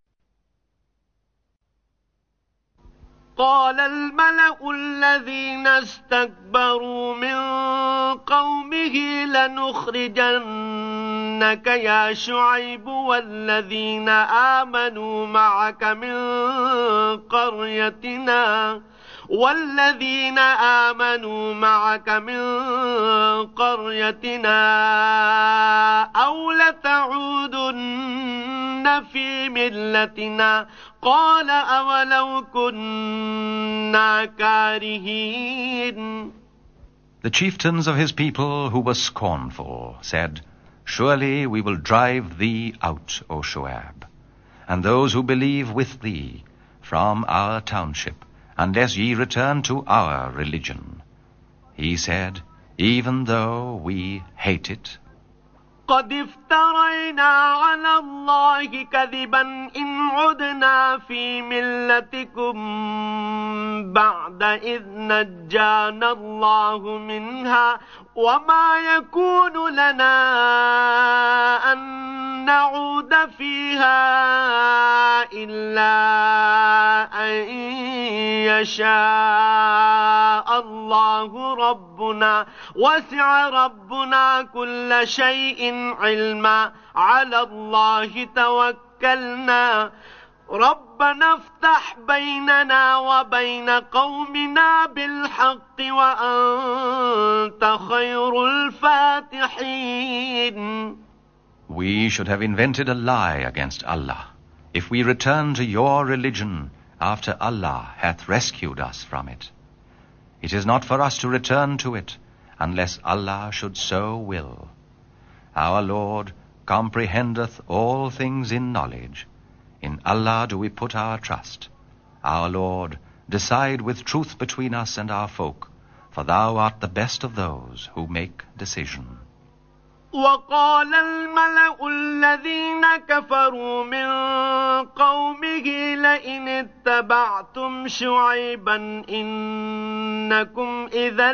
قال الملأ الذين استكبروا من قومه لنخرجنك يا شعيب والذين آمنوا معك من قريتنا أو لتعودن في ملتنا قال أولو كنا كارهين. The chieftains of his people who were scornful said, Surely we will drive thee out, O Shu'aib, and those who believe with thee from our township, unless ye return to our religion. He said, Even though we hate it, قد افترينا على الله كذبا إن عدنا في ملتكم بعد إذ نجانا الله منها وما يكون لنا أن نعود فيها إلا أن يشاء الله ربنا وسع ربنا كل شيء علما على الله توكلنا ربنا افتح بيننا وبين قومنا بالحق وأنت خير الفاتحين. We should have invented a lie against Allah if we return to your religion after Allah hath rescued us from it. It is not for us to return to it unless Allah should so will. Our Lord comprehendeth all things in knowledge. In Allah do we put our trust. Our Lord, decide with truth between us and our folk, for thou art the best of those who make decision. وقال الملأ الذين كفروا من قومه لئن اتبعتم شعيبا إنكم إذا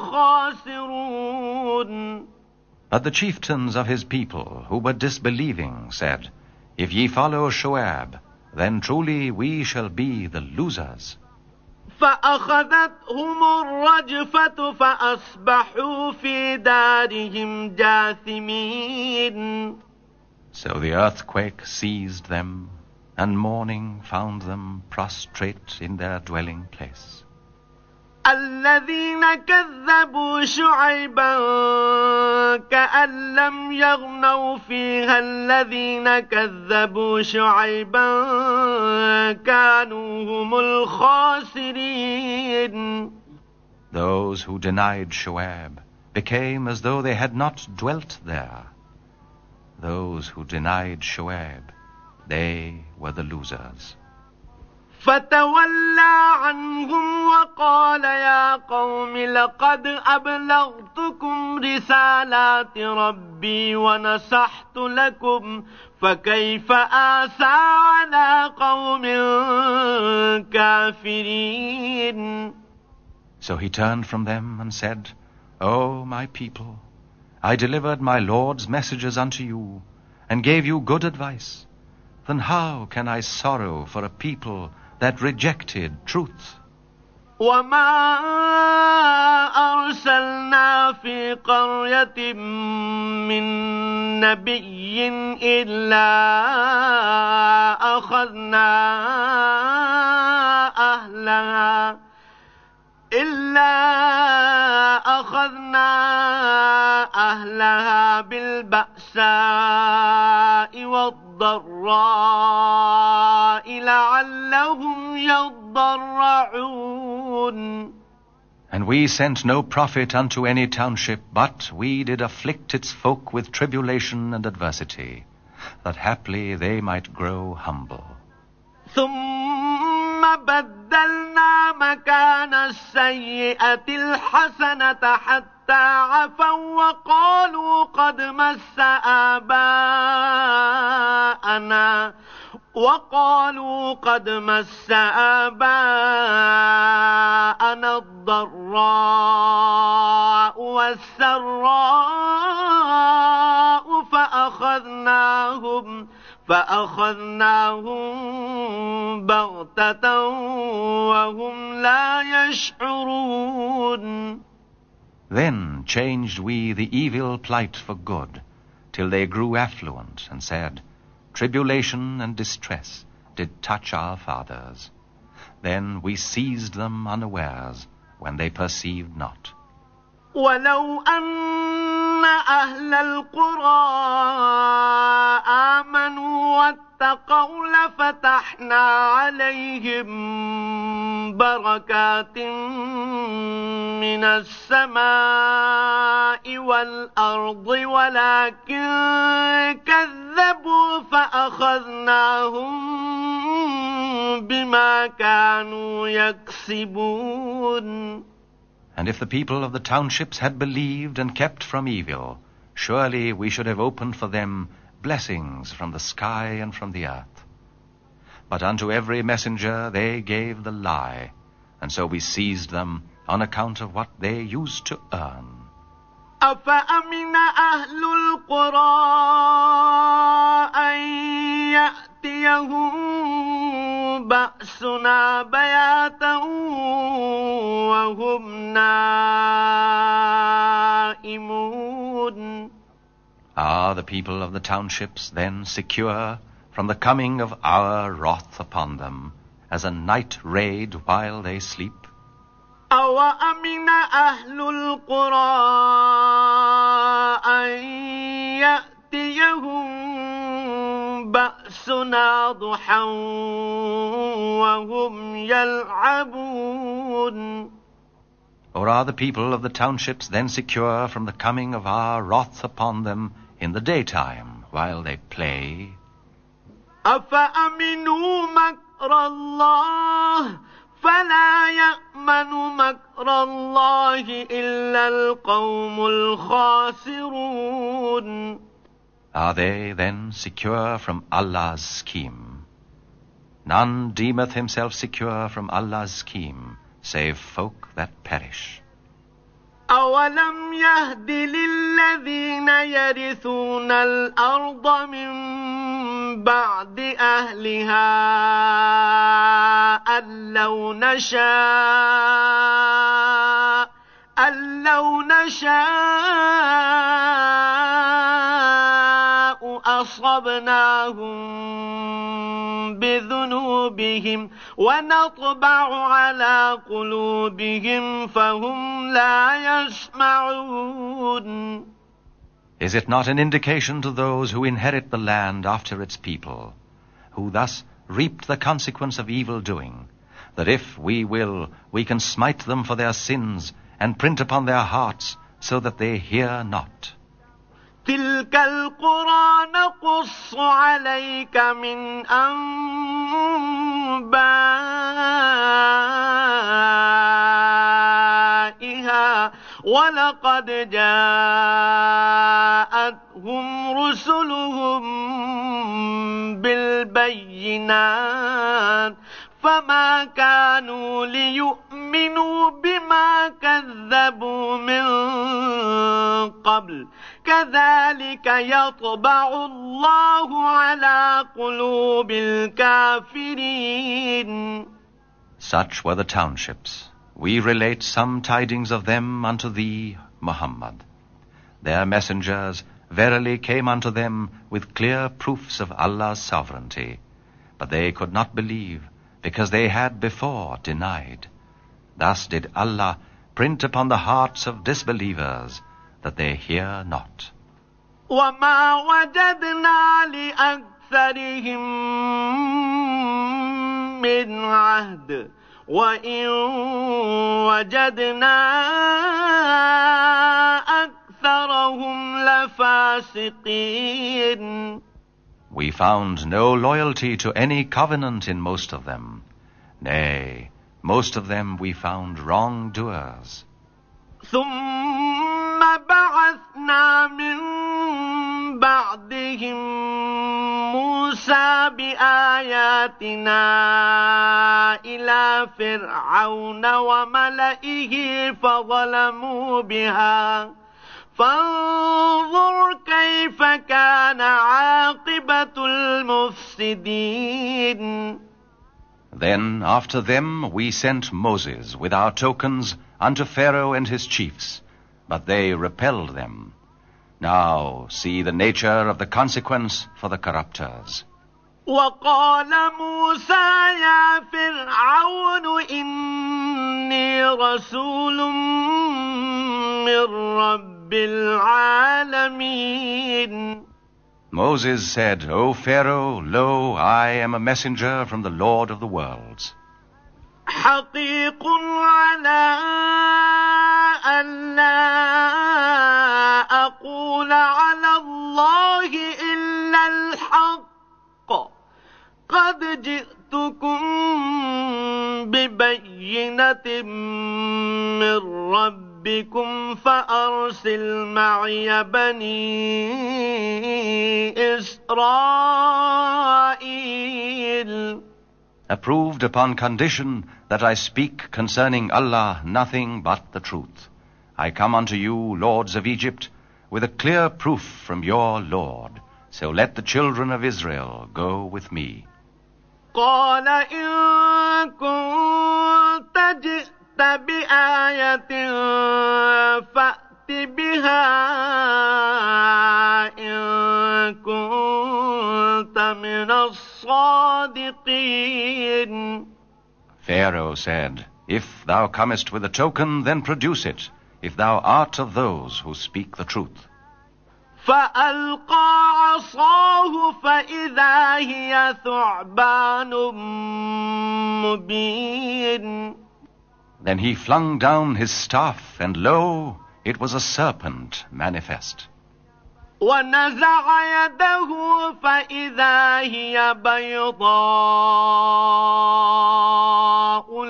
لخاسرون. But the chieftains of his people, who were disbelieving, said, If ye follow Shoaib, then truly we shall be the losers. فأخذتهم الرجفة فأصبحوا في دارهم جاثمين. So the earthquake seized them, and morning found them prostrate in their dwelling place. الذين كذبوا شعيبا كأن لم يغنوا فيها الذين كذبوا شعيبا كانوا هم الخاسرين. Those who denied Shoaib became as though they had not dwelt there. Those who denied Shoaib, they were the losers. فتولى عنهم وقال يا قوم لقد أبلغتكم رسالات ربي ونصحت لكم فكيف آسى على قوم كافرين. So he turned from them and said, O my people, I delivered my Lord's messages unto you and gave you good advice. Then how can I sorrow for a people that rejected truth? وما أرسلنا في قرية من نبي إلا أخذنا أهلها بالبأساء والضراء لعلهم يضرعون. And we sent no prophet unto any township, but we did afflict its folk with tribulation and adversity, that haply they might grow humble. ثم بدلنا مكان السيئة الحسنة حتى عفوا وقالوا قد مس آباءنا الضراء والسراء فأخذناهم بغتة وهم لا يشعرون. Then changed we the evil plight for good, till they grew affluent, and said, Tribulation and distress did touch our fathers. Then we seized them unawares, when they perceived not. ولو أن أهل القرى آمنوا واتقوا لفتحنا عليهم بركات من السماء والأرض ولكن كذبوا فأخذناهم بما كانوا يكسبون. And if the people of the townships had believed and kept from evil, surely we should have opened for them blessings from the sky and from the earth. But unto every messenger they gave the lie, and so we seized them on account of what they used to earn. أفأمن أهل القرى أن يأتيهم بأسنا بياتا وهم نائمون. Are the people of the townships then secure from the coming of our wrath upon them, as a night raid while they sleep? أوأمن أهل القرى أن يأتيهم بأسنا ضحى وهم يلعبون. Or are the people of the townships then secure from the coming of our wrath upon them in the daytime while they play? أفأمنوا مكر الله فلا يأمن مكر الله إلا القوم الخاسرون. Are they then secure from Allah's scheme? None deemeth himself secure from Allah's scheme, save folk that perish. أولم يهد للذين يرثون الأرض من بعد أهلها أن لو نشاء أصبناهم بذنوبهم ونطبع على قلوبهم فهم لا يسمعون. Is it not an indication to those who inherit the land after its people, who thus reaped the consequence of evil doing, that if we will, we can smite them for their sins and print upon their hearts so that they hear not? تلك القرى نقص عليك من أنبائها ولقد جاءتهم رسلهم بالبينات فما كانوا ليؤمنوا بما كذبوا من قبل كذلك يطبع الله على قلوب الكافرين. Such were the townships. We relate some tidings of them unto thee, Muhammad. Their messengers verily came unto them with clear proofs of Allah's sovereignty, but they could not believe, because they had before denied. Thus did Allah print upon the hearts of disbelievers that they hear not. وَمَا وَجَدْنَا لِأَكْثَرِهِمْ مِنْ عَهْدٍ وَإِنْ وَجَدْنَا أَكْثَرَهُمْ لَفَاسِقِينَ. We found no loyalty to any covenant in most of them. Nay, most of them we found wrongdoers. ثم بعثنا من بعدهم موسى بآياتنا إلى فرعون وملئه فظلموا بها فانظر كيف كان عاقبة المفسدين. Then after them we sent Moses with our tokens unto Pharaoh and his chiefs, but they repelled them. Now see the nature of the consequence for the corruptors. وقال موسى يا فرعون إني رسول من رب العالمين. Moses said, O Pharaoh, lo, I am a messenger from the Lord of the worlds. حقيق على أن لا أقول على الله إلا الحق قد جئتكم ببينة من ربكم فأرسل معي بني إسرائيل. Approved upon condition that I speak concerning Allah nothing but the truth. I come unto you, lords of Egypt, with a clear proof from your Lord. So let the children of Israel go with me. قال إن كنت جئت بآية فأت بها إن كنت من الصادقين. Pharaoh said, If thou comest with a token, then produce it, if thou art of those who speak the truth. فألقى عصاه فإذا هي ثعبان مبين. Then he flung down his staff, and lo, it was a serpent manifest. ونزع يده فإذا هي بيضاء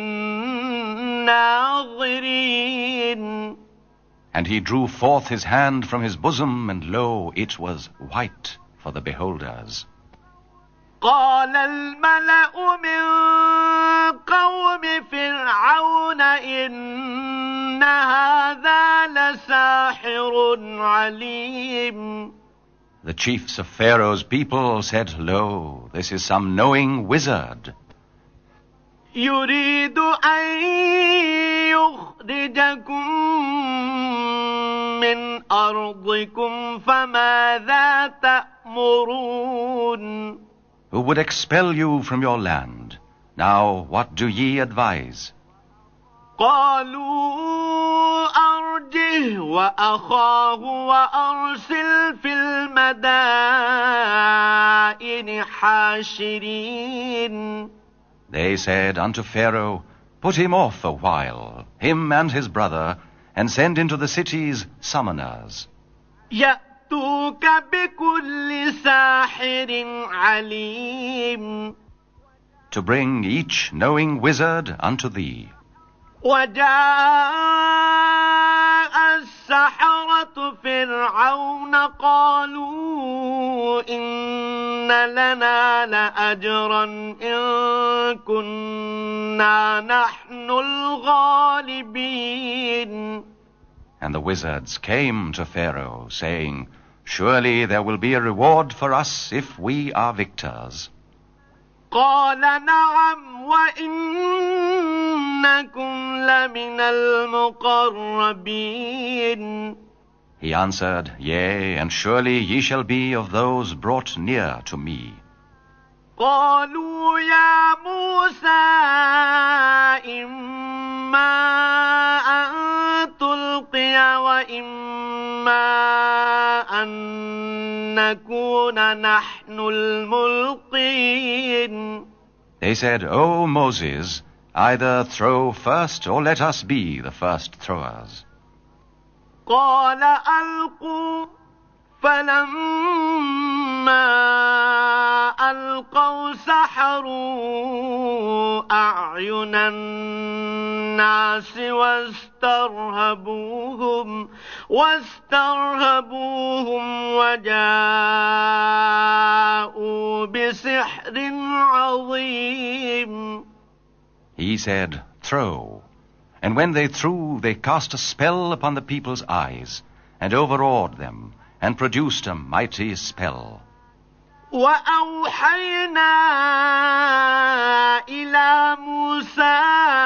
للناظرين. And he drew forth his hand from his bosom, and lo, it was white for the beholders. قال الملأ من قوم فرعون إن هذا لساحر عليم. The chiefs of Pharaoh's people said, Lo, this is some knowing wizard. يريد أن يخرجكم من أرضكم فماذا تأمرون. Who would expel you from your land. Now what do ye advise? قالوا أرجه وأخاه وأرسل في المدائن حاشرين. They said unto Pharaoh, Put him off a while, him and his brother, and send into the cities summoners. يأتوك بكل ساحر عليم. To bring each knowing wizard unto thee. وجاء السحرة فرعون قالوا إن لنا لأجرا إن كنا نحن الغالبين. And the wizards came to Pharaoh, saying, Surely there will be a reward for us if we are victors. قال نعم وإنكم لمن المقربين. He answered, Yea, and surely ye shall be of those brought near to me. قالوا يا موسى إما أن تلقي وإما أن نكون نحن الملقين. They said, O Moses, either throw first or let us be the first throwers. قال ألقوا فلما ألقوا سحروا أعين الناس واسترهبوهم وجاءوا بسحر عظيم. He said, Throw. And when they threw, they cast a spell upon the people's eyes, and overawed them, and produced a mighty spell. وأوحينا إلى موسى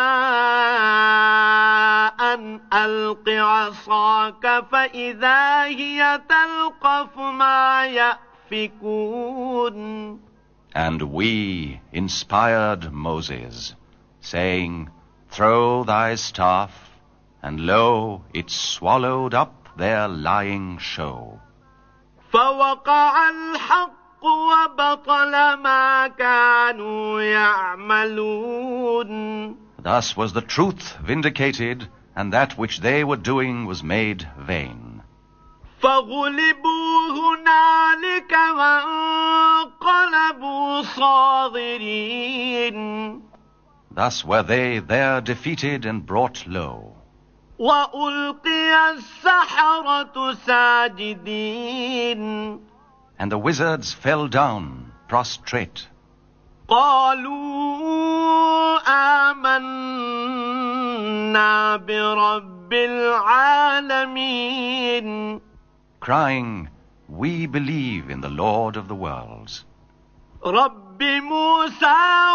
أن ألق عصاك فإذا هي تلقف ما يأفكون. And we inspired Moses, saying, Throw thy staff, and lo, it swallowed up their lying show. فوقع الحق وبطل ما كانوا يعملون. Thus was the truth vindicated, and that which they were doing was made vain. فغلبوا هنالك وانقلبوا صاغرين. Thus were they there defeated and brought low. وألقي السحرة ساجدين. And the wizards fell down, prostrate. قالوا آمنا برب العالمين. Crying, We believe in the Lord of the worlds. رب موسى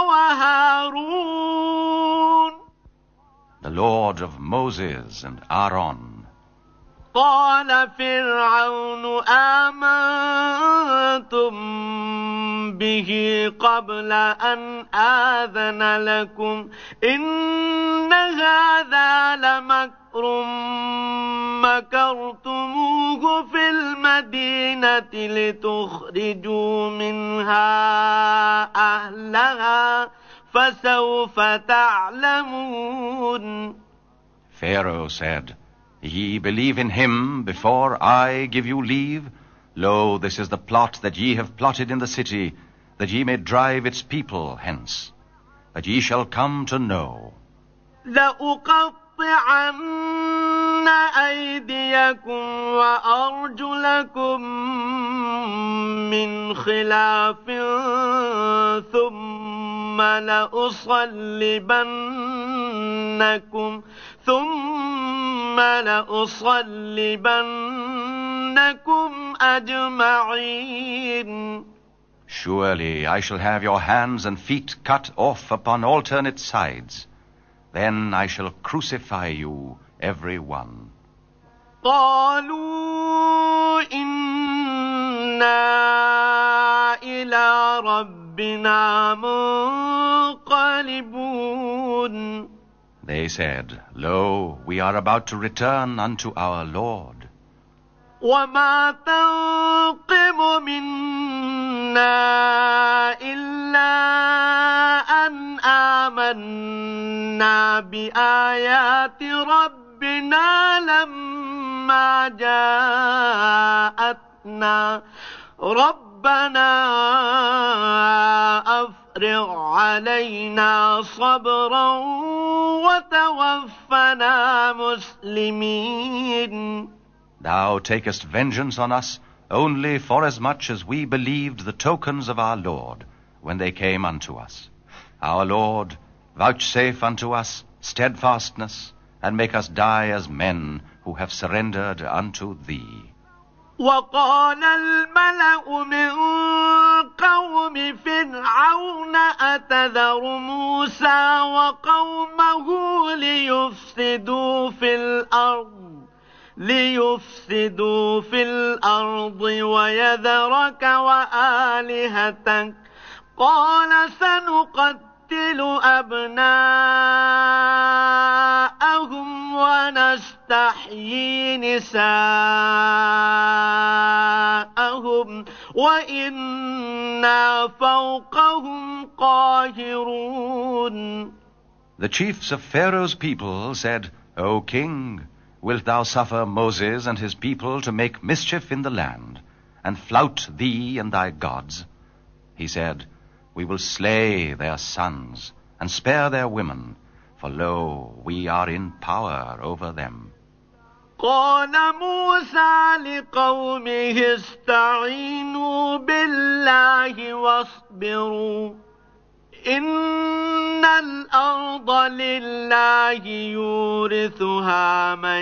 وهارون. The Lord of Moses and Aaron. قال فرعون آمنتم به قبل أن آذن لكم إن هذا لمكر مكرتموه في المدينة لتخرجوا منها أهلها فسوف تعلمون. Pharaoh said, Ye believe in him before I give you leave? Lo, this is the plot that ye have plotted in the city, that ye may drive its people hence, that ye shall come to know. لأقطعن أيديكم وأرجلكم من خلاف ثم لأصلبنكم أجمعين. Surely I shall have your hands and feet cut off upon alternate sides. Then I shall crucify you, every one. قالوا إنا إلى ربنا منقلبون. They said, Lo, we are about to return unto our Lord. وما تنقم منا إلا أن آمنا بآيات ربنا لما جاءتنا ربنا أفرغ علينا صبرا وتوفنا مسلمين. Thou takest vengeance on us only forasmuch as we believed the tokens of our Lord when they came unto us. Our Lord, vouchsafe unto us steadfastness, and make us die as men who have surrendered unto thee. وقال الملأ من قوم فرعون أتذر موسى وقومه ليفسدوا في الأرض ويذرك وآلهتك قال سنقتل أبناءهم ونستحيي نساءهم وإنا فوقهم قاهرون. The chiefs of Pharaoh's people said, O king, wilt thou suffer Moses and his people to make mischief in the land, and flout thee and thy gods? He said, We will slay their sons, and spare their women, for lo, we are in power over them. قال موسى لقومه استعينوا بالله واصبروا إن الأرض لله يورثها من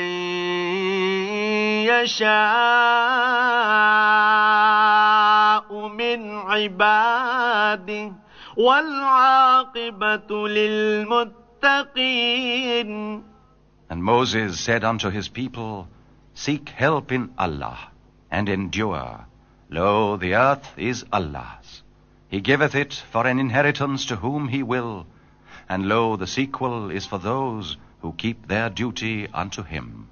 يشاء من عباده والعاقبة للمتقين. And Moses said unto his people, Seek help in Allah, and endure. Lo, the earth is Allah's. He giveth it for an inheritance to whom he will, and lo, the sequel is for those who keep their duty unto him.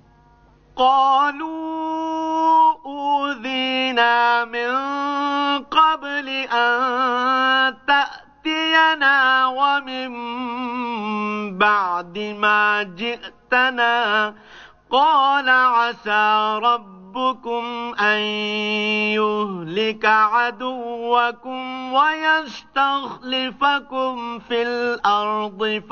قالوا أوذينا من قبل أن تأتينا ومن بعد ما جئتنا قال عسى ربكم أن يهلك عدوكم ويستخلفكم في الأرض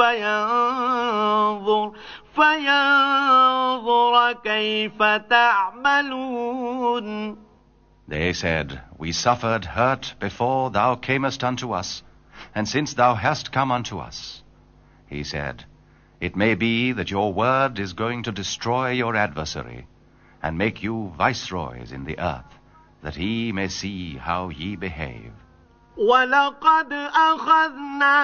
فينظر كيف تعملون. They said, We suffered hurt before thou camest unto us, and since thou hast come unto us. He said, It may be that your word is going to destroy your adversary, and make you viceroys in the earth, that he may see how ye behave. وَلَقَدْ أَخَذْنَا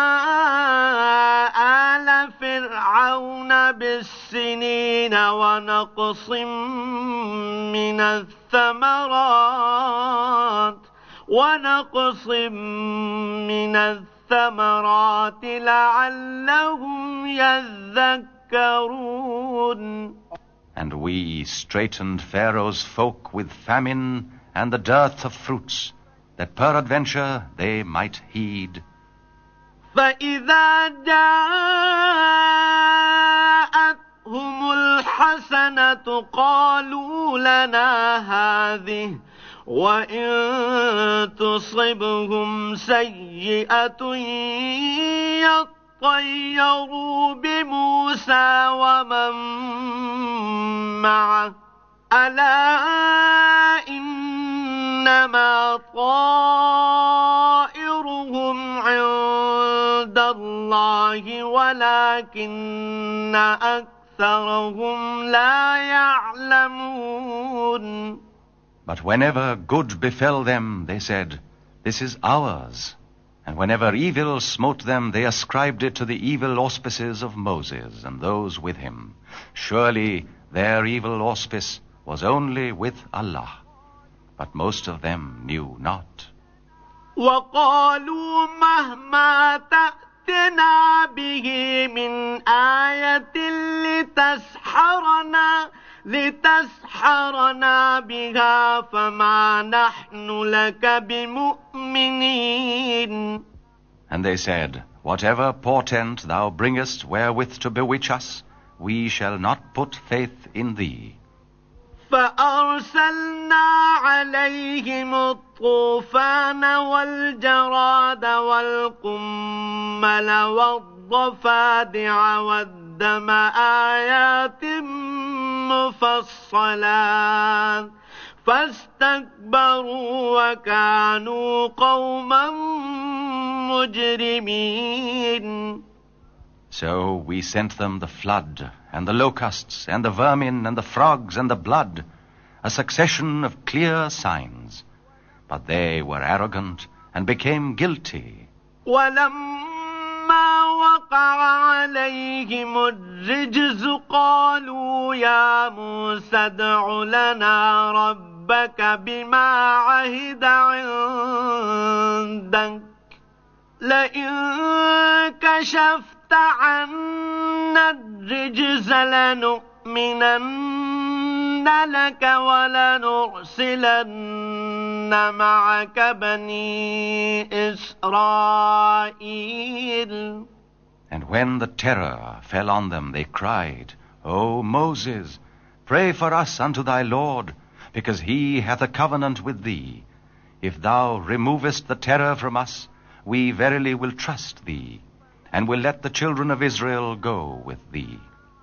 آلَ فِرْعَوْنَ بِالسِّنِينَ وَنَقْصٍ مِّنَ الثَّمَرَاتِ لَعَلَّهُمْ يَذَّكَّرُونَ. And we straitened Pharaoh's folk with famine and the dearth of fruits, that peradventure they might heed. فَإِذَا جَاءَتْ تصبهم الحسنة قالوا لنا هذه وإن تصبهم سيئة يطيروا بموسى ومن معه ألا إنما طائرهم عند الله ولكن أكثرهم لا يعلمون. But whenever good befell them, they said, "This is ours." And whenever evil smote them, they ascribed it to the evil auspices of Moses and those with him. Surely their evil auspice was only with Allah. But most of them knew not. وقالوا مهما تأتنا به من آية لتسحرنا بها فما نحن لك بمؤمنين. And they said, "Whatever portent thou bringest wherewith to bewitch us, we shall not put faith in thee." فأرسلنا عليهم الطوفان والجراد والقمل والضفادع والدم آيات مفصلات فاستكبروا وكانوا قوما مجرمين. So we sent them the flood, and the locusts, and the vermin, and the frogs, and the blood, a succession of clear signs. But they were arrogant, and became guilty. وَلَمَّا وَقَعَ عَلَيْهِمُ الرِّجْزُ قَالُوا يَا مُوسَى ادْعُ لَنَا رَبَّكَ بِمَا عَهِدَ عِندَكَ لَئِن كَشَفْتَ عنا الرجز لنؤمنن لك ولنرسلن معك بني إسرائيل. And when the terror fell on them, they cried, "O Moses, pray for us unto thy Lord, because he hath a covenant with thee. If thou removest the terror from us, we verily will trust thee, and will let the children of Israel go with thee."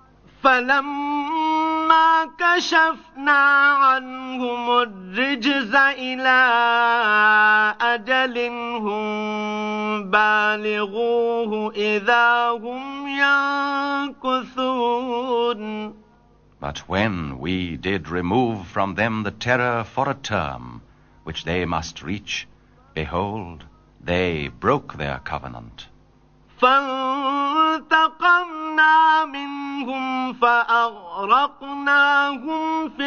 فَلَمَّا كَشَفْنَا عَنْهُمُ الرِّجْزَ إِلَىٰ أَجَلٍ هُمْ بَالِغُوهُ إِذَا هُمْ يَنكُثُونَ. But when we did remove from them the terror for a term, which they must reach, behold, they broke their covenant. فانتقمنا منهم فأغرقناهم في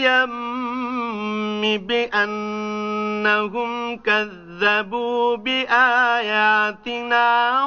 اليم بأنهم كذبوا بآياتنا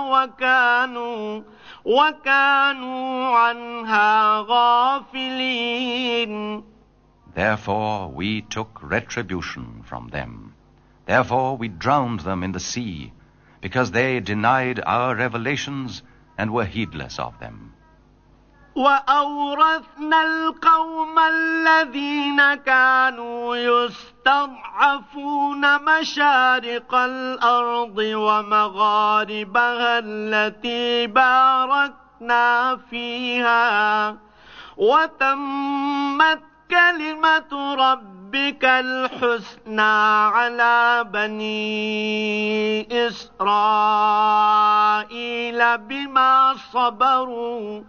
وكانوا عنها غافلين. Therefore we took retribution from them. Therefore we drowned them in the sea, because they denied our revelations and were heedless of them. وَأَوْرَثْنَا الْقَوْمَ الَّذِينَ كَانُوا يُسْتَضْعَفُونَ مَشَارِقَ الْأَرْضِ وَمَغَارِبَهَا الَّتِي بَارَكْنَا فِيهَا وَتَمَّتْ كَلِمَةُ رَبِّكَ الْحُسْنَى عَلَى بَنِي إِسْرَائِيلَ بِمَا صَبَرُوا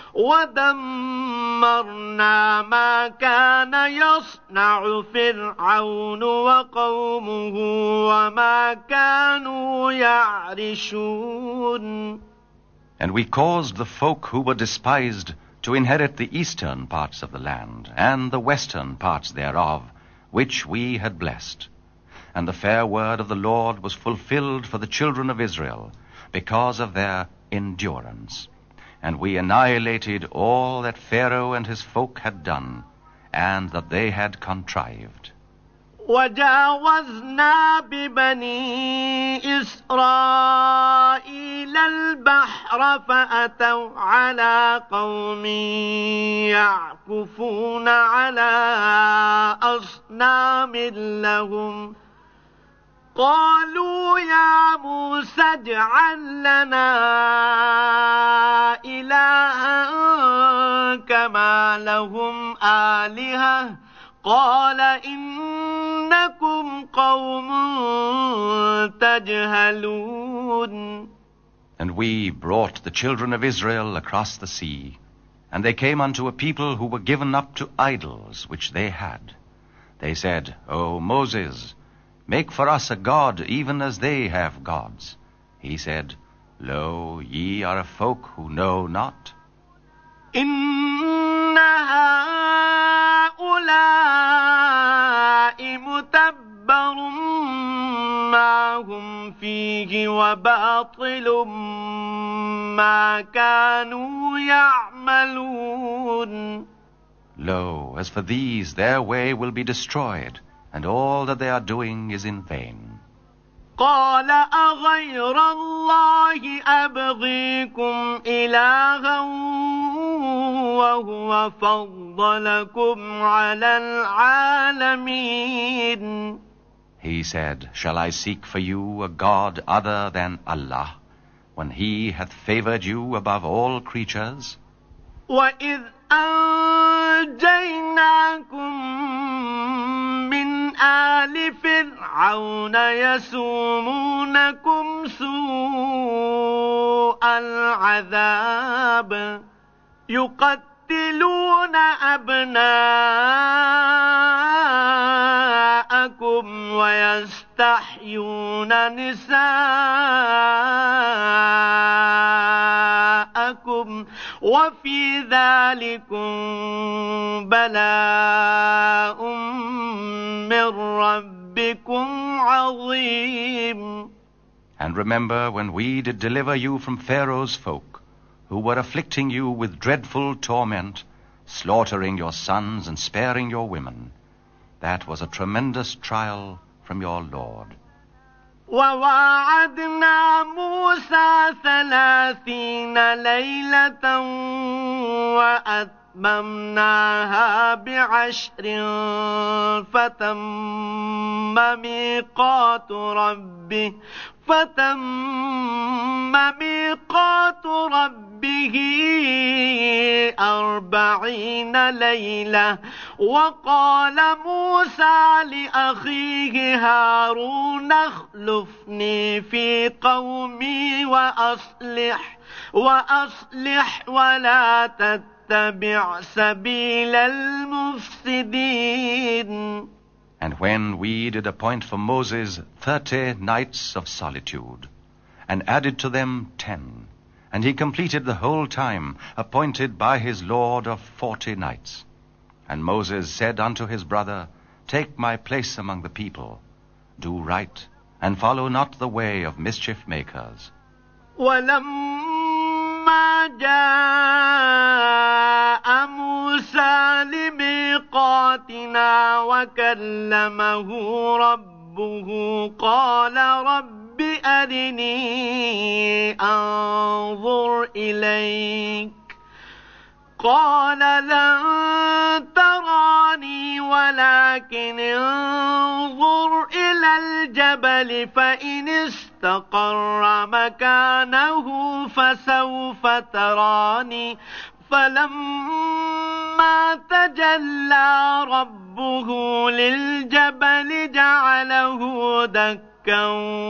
ودمرنا ما كان يصنع فرعون وقومه وما كانوا يعرشون. And we caused the folk who were despised to inherit the eastern parts of the land, and the western parts thereof, which we had blessed. And the fair word of the Lord was fulfilled for the children of Israel, because of their endurance. And we annihilated all that Pharaoh and his folk had done, and that they had contrived. وجاوزنا ببني إسرائيل البحر فأتوا على قوم يعكفون على أصنام لهم قالوا يا موسى اجعل لنا إلها كما لهم آلهة قال إنكم قوم تجهلون. And we brought the children of Israel across the sea, and they came unto a people who were given up to idols which they had. They said, O Moses, make for us a god even as they have gods. He said, Lo, ye are a folk who know not. إن هؤلاء متبر ما هم فيه وباطل ما كانوا يعملون. Lo, as for these, their way will be destroyed, and all that they are doing is in vain. قال أغير الله أبغيكم إلها وهو فضلكم على العالمين. He said, Shall I seek for you a god other than Allah, when He hath favored you above all creatures? وإذ أنجيناكم من آل فرعون يسومونكم سوء العذاب يقتلون أبناءكم ويستحيون نساءكم وفي ذلكم بلاء من ربكم عظيم. And remember when we did deliver you from Pharaoh's folk, who were afflicting you with dreadful torment, slaughtering your sons and sparing your women. That was a tremendous trial from your Lord. وواعدنا موسى 30 ليلة وأتممناها ب10 فتم ميقات ربه 40 ليلة. وقال موسى لأخيه هارون اخلفني في قومي وأصلح ولا تتبع سبيل المفسدين. And when we did appoint for Moses 30 nights of solitude, and added to them 10, and he completed the whole time appointed by his Lord of 40 nights. And Moses said unto his brother, Take my place among the people, do right, and follow not the way of mischief makers. ولما جاء موسى لميقاتنا وكلمه ربه قال رب أرني أنظر إليك قال لن تراني ولكن انظر إلى الجبل فإن استقر مكانه فسوف تراني فلما تجلى ربه للجبل جعله دكا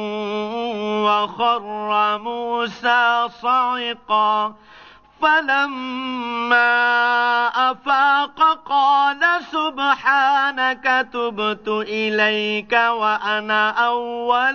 وخر موسى صعقا فلما أفاق قال سبحانك تبت إليك وأنا أول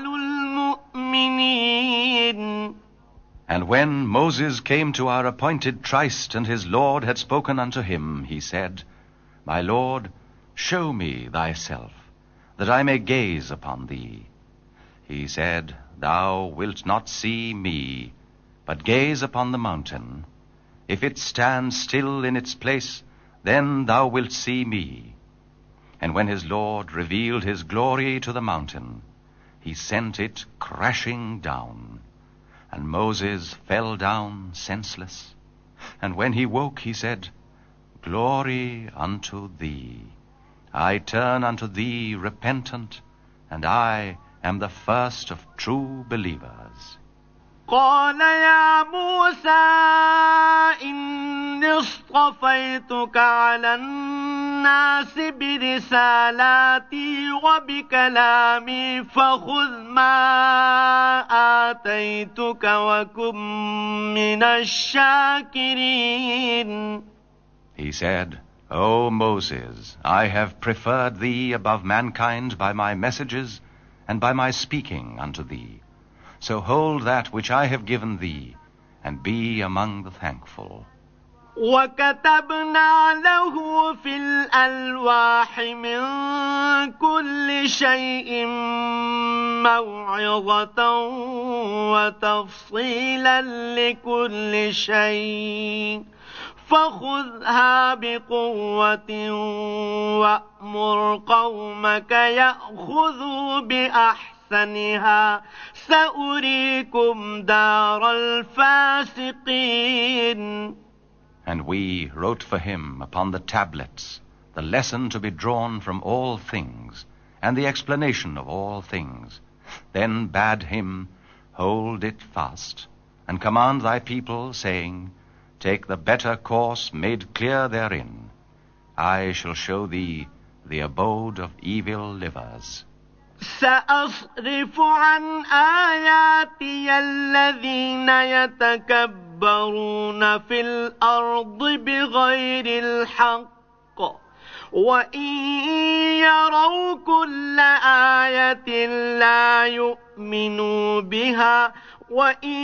المؤمنين. And when Moses came to our appointed tryst, and his Lord had spoken unto him, he said, My Lord, show me thyself, that I may gaze upon thee. He said, Thou wilt not see me, but gaze upon the mountain. If it stand still in its place, then thou wilt see me. And when his Lord revealed his glory to the mountain, he sent it crashing down, and Moses fell down senseless. And when he woke, he said, Glory unto thee. I turn unto thee repentant, and I am the first of true believers. قال يا موسى إني اصطفيتك على الناس برسالاتي وبكلامي فخذ ما آتيتك وكن من الشاكرين. He said, O Moses, I have preferred thee above mankind by my messages and by my speaking unto thee. So hold that which I have given thee, and be among the thankful. وكتبنا له في الألواح من كل شيء موعظة وتفصيلا لكل شيء فخذها بقوة وأمر قومك يأخذوا بأحسنها سأريكم دار الفاسقين. And we wrote for him upon the tablets the lesson to be drawn from all things, and the explanation of all things. Then bade him hold it fast, and command thy people, saying, Take the better course made clear therein. I shall show thee the abode of evil livers. سأصرف عن آياتي الذين يتكبرون في الأرض بغير الحق وإن يروا كل آية لا يؤمنوا بها وإن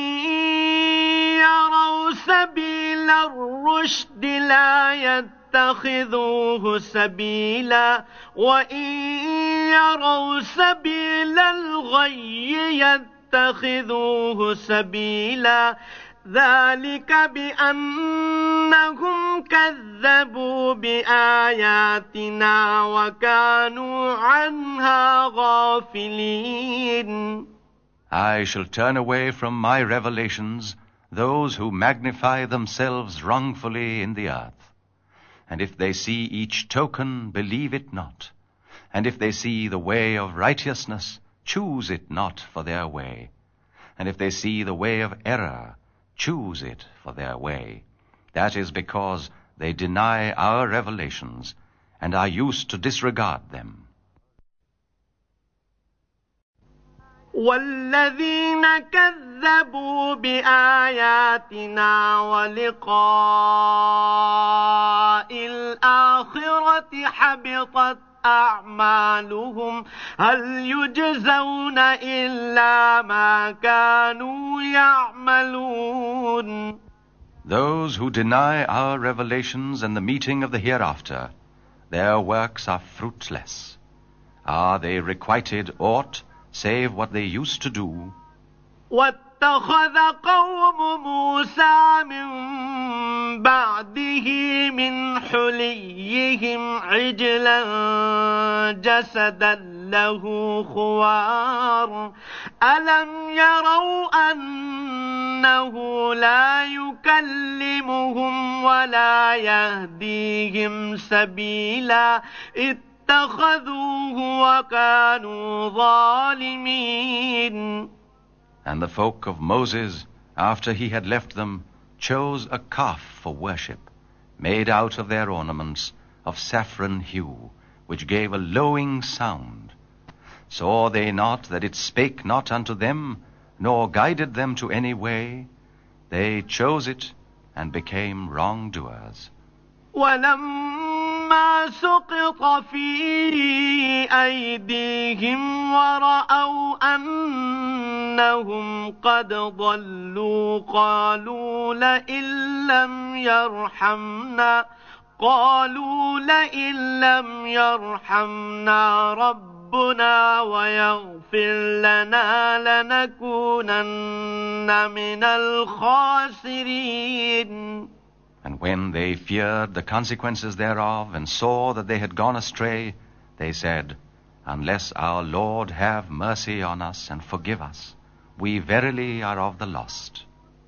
يروا سبيل الرشد لا يتخذوه سبيلا وإن يروا سبيل الغي يتخذوه سبيلا ذلك بأنهم كذبوا بآياتنا وكانوا عنها غافلين. I shall turn away from my revelations those who magnify themselves wrongfully in the earth. And if they see each token, believe it not. And if they see the way of righteousness, choose it not for their way. And if they see the way of error, choose it for their way. That is because they deny our revelations and are used to disregard them. والذين كذبوا بآياتنا ولقاء الآخرة حبطت أعمالهم هل يجزون إلا ما كانوا يعملون. Those who deny our revelations and the meeting of the hereafter, their works are fruitless. Are they requited aught save what they used to do? واتخذ قوم موسى من بعده من حليهم عجلا جسدا له خوار ألم يروا أنه لا يكلمهم ولا يهديهم سبيلا اتخذوه وكانوا ظالمين. And the folk of Moses, after he had left them, chose a calf for worship, made out of their ornaments of saffron hue, which gave a lowing sound. Saw they not that it spake not unto them, nor guided them to any way? They chose it and became wrongdoers. ولما سقط في أيديهم ورأوا أنهم قد ضلوا قالوا لئن لم يرحمنا ربنا ويغفر لنا لنكونن من الخاسرين. And when they feared the consequences thereof and saw that they had gone astray, They said, "Unless our Lord have mercy on us and forgive us, we verily are of the lost."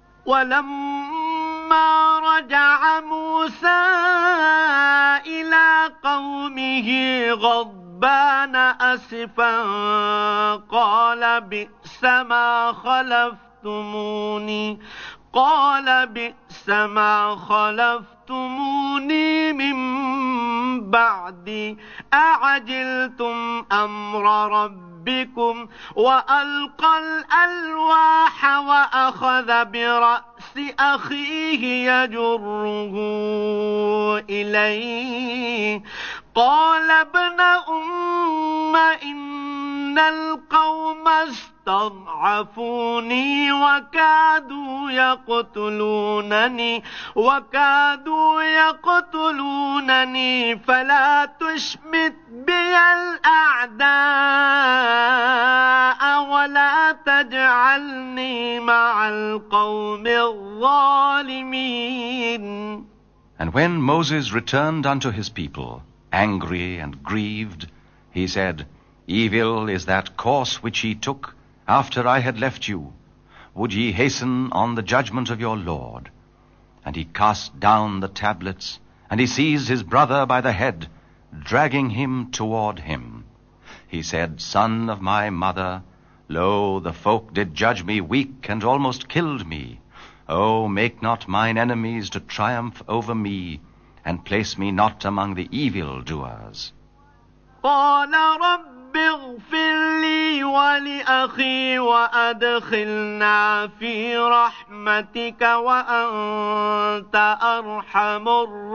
ولما رجع موسى إلى قومه غضبان أسفا قال بئس ما خلفتموني من بعدي أعجلتم أمر ربكم وألقى الألواح وأخذ برأس أخيه يجره إليه قال ابن أم إن القوم استضعفوني وكادوا يقتلونني فلا تشمت بي الأعداء ولا تجعلني مع القوم الظالمين. And when Moses returned unto his people, angry and grieved, he said, "Evil is that course which ye took after I had left you. Would ye hasten on the judgment of your Lord?" And he cast down the tablets, and he seized his brother by the head, dragging him toward him. He said, "Son of my mother, lo, the folk did judge me weak, and almost killed me. O, make not mine enemies to triumph over me, and place me not among the evildoers." قال رب اغفر لي ولأخي وأدخلنا في رحمتك وأنت أرحم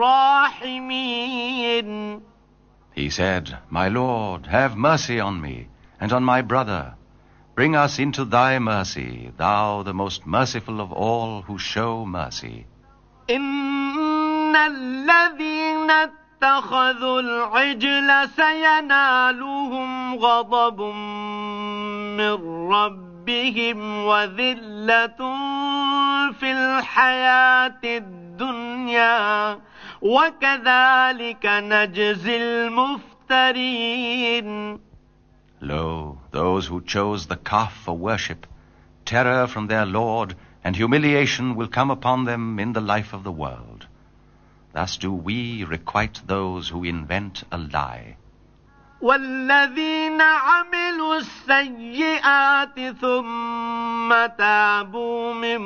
الراحمين. He said, "My Lord, have mercy on me and on my brother. Bring us into thy mercy, thou the most merciful of all who show mercy." إن الذين اتخذوا العجل سينالهم غضب من ربهم وذلة في الحياة الدنيا وكذلك نجزي المفترين. Lo, those who chose the calf for worship, terror from their Lord and humiliation will come upon them in the life of the world. Thus do we requite those who invent a lie. والذين عملوا السيئات ثم تابوا من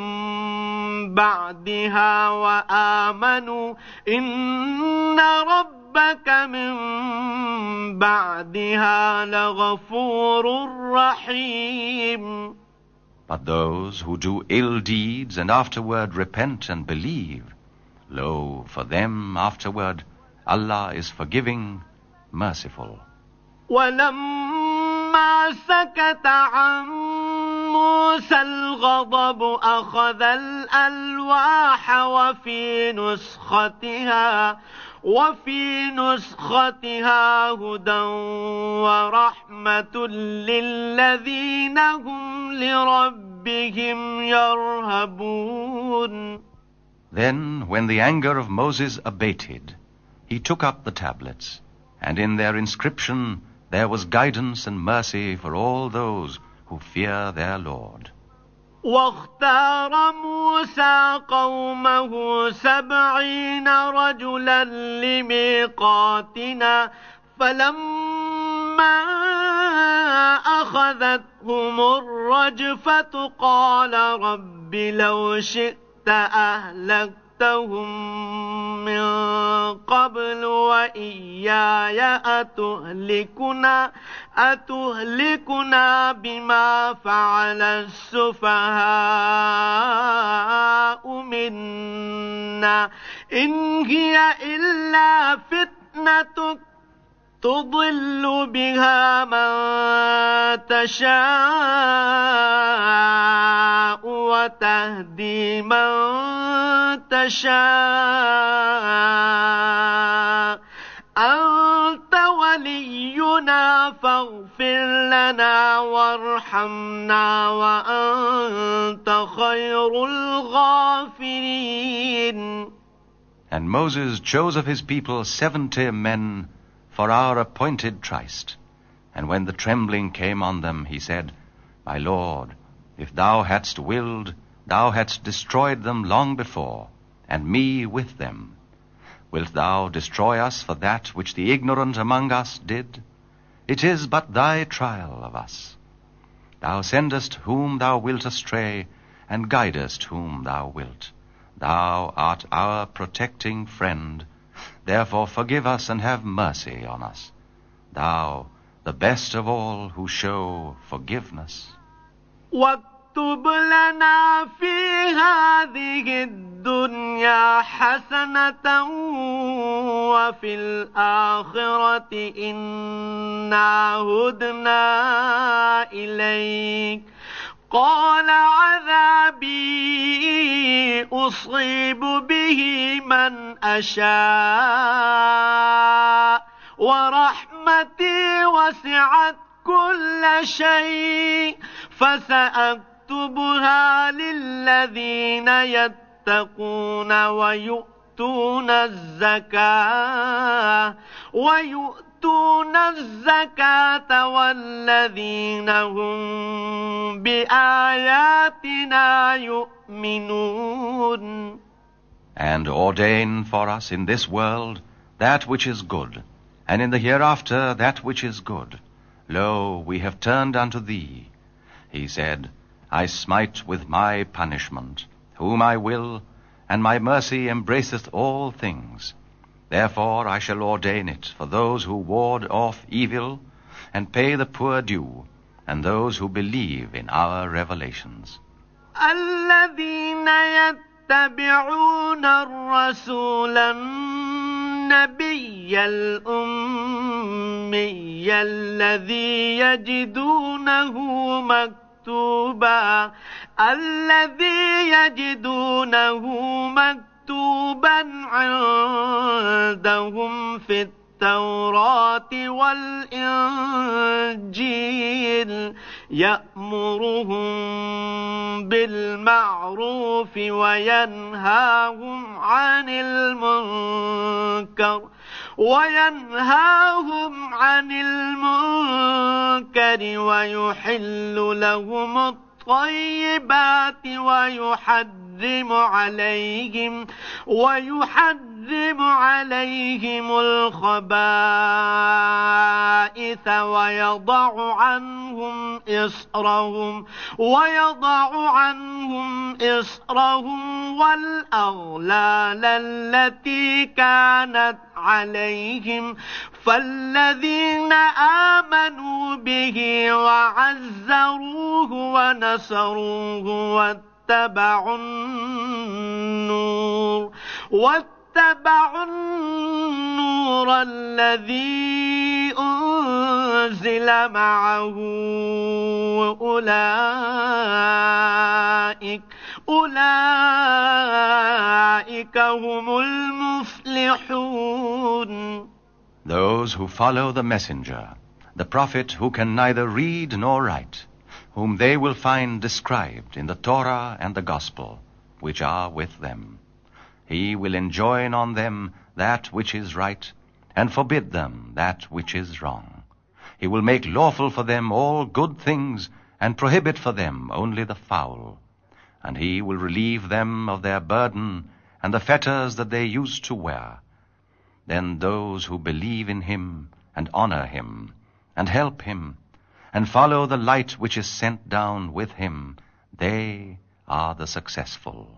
بعدها وآمنوا إن ربك من بعدها لغفور رحيم. But those who do ill deeds and afterward repent and believe, lo, for them afterward Allah is forgiving, merciful. ولما سكت عن موسى الغضب أخذ الألواح وفي نسختها هدى ورحمة للذين هم لربهم يرهبون. Then, when the anger of Moses abated, he took up the tablets, and in their inscription there was guidance and mercy for all those who fear their Lord. واختار موسى قومه 70 رجلا لميقاتنا فلما أخذتهم الرجفة قال رب لو شئت أهلكتهم من قبل وإياي أتهلكنا بما فعل السفهاء منا إن هي إلا فتنتك تضل بها من تشاء وتهدي من تشاء أنت ولينا فاغفر لنا وارحمنا وأنت خير الغافرين. And Moses chose of his people 70 men, for our appointed tryst. And when the trembling came on them, he said, My Lord, if thou hadst willed, thou hadst destroyed them long before, and me with them. Wilt thou destroy us for that which the ignorant among us did? It is but thy trial of us. Thou sendest whom thou wilt astray, and guidest whom thou wilt. Thou art our protecting friend. Therefore forgive us and have mercy on us. Thou, the best of all who show forgiveness. واكتب لنا في هذه الدنيا حسنة وفي الآخرة إنا هدنا إليك قال عذابي أصيب به من أشاء ورحمتي وسعت كل شيء فسأكتبها للذين يتقون ويؤتون الزكاة والذين هم بآياتنا يؤمنون. And ordain for us in this world that which is good, and in the hereafter that which is good. Lo, we have turned unto thee. He said, I smite with my punishment, whom I will, and my mercy embraceth all things. Therefore I shall ordain it for those who ward off evil, and pay the poor due, and those who believe in our revelations. الذين يتبعون الرسول النبي الأمي الذي يجدونه مكتوبا عندهم في التوراة والإنجيل يأمرهم بالمعروف وينهاهم عن المنكر ويحل لهم الطيبات ويحرم عليهم الخبائث ويضع عنهم إصرهم والأغلال التي كانت عليهم فالذين آمنوا به وعزروه ونصروه واتبعوا النور الذي أنزل معه أولئك هم المفلحون. Those who follow the messenger, the prophet who can neither read nor write, whom they will find described in the Torah and the Gospel, which are with them. He will enjoin on them that which is right, and forbid them that which is wrong. He will make lawful for them all good things, and prohibit for them only the foul. And he will relieve them of their burden, and the fetters that they used to wear. Then those who believe in him, and honor him, and help him, and follow the light which is sent down with him, they are the successful.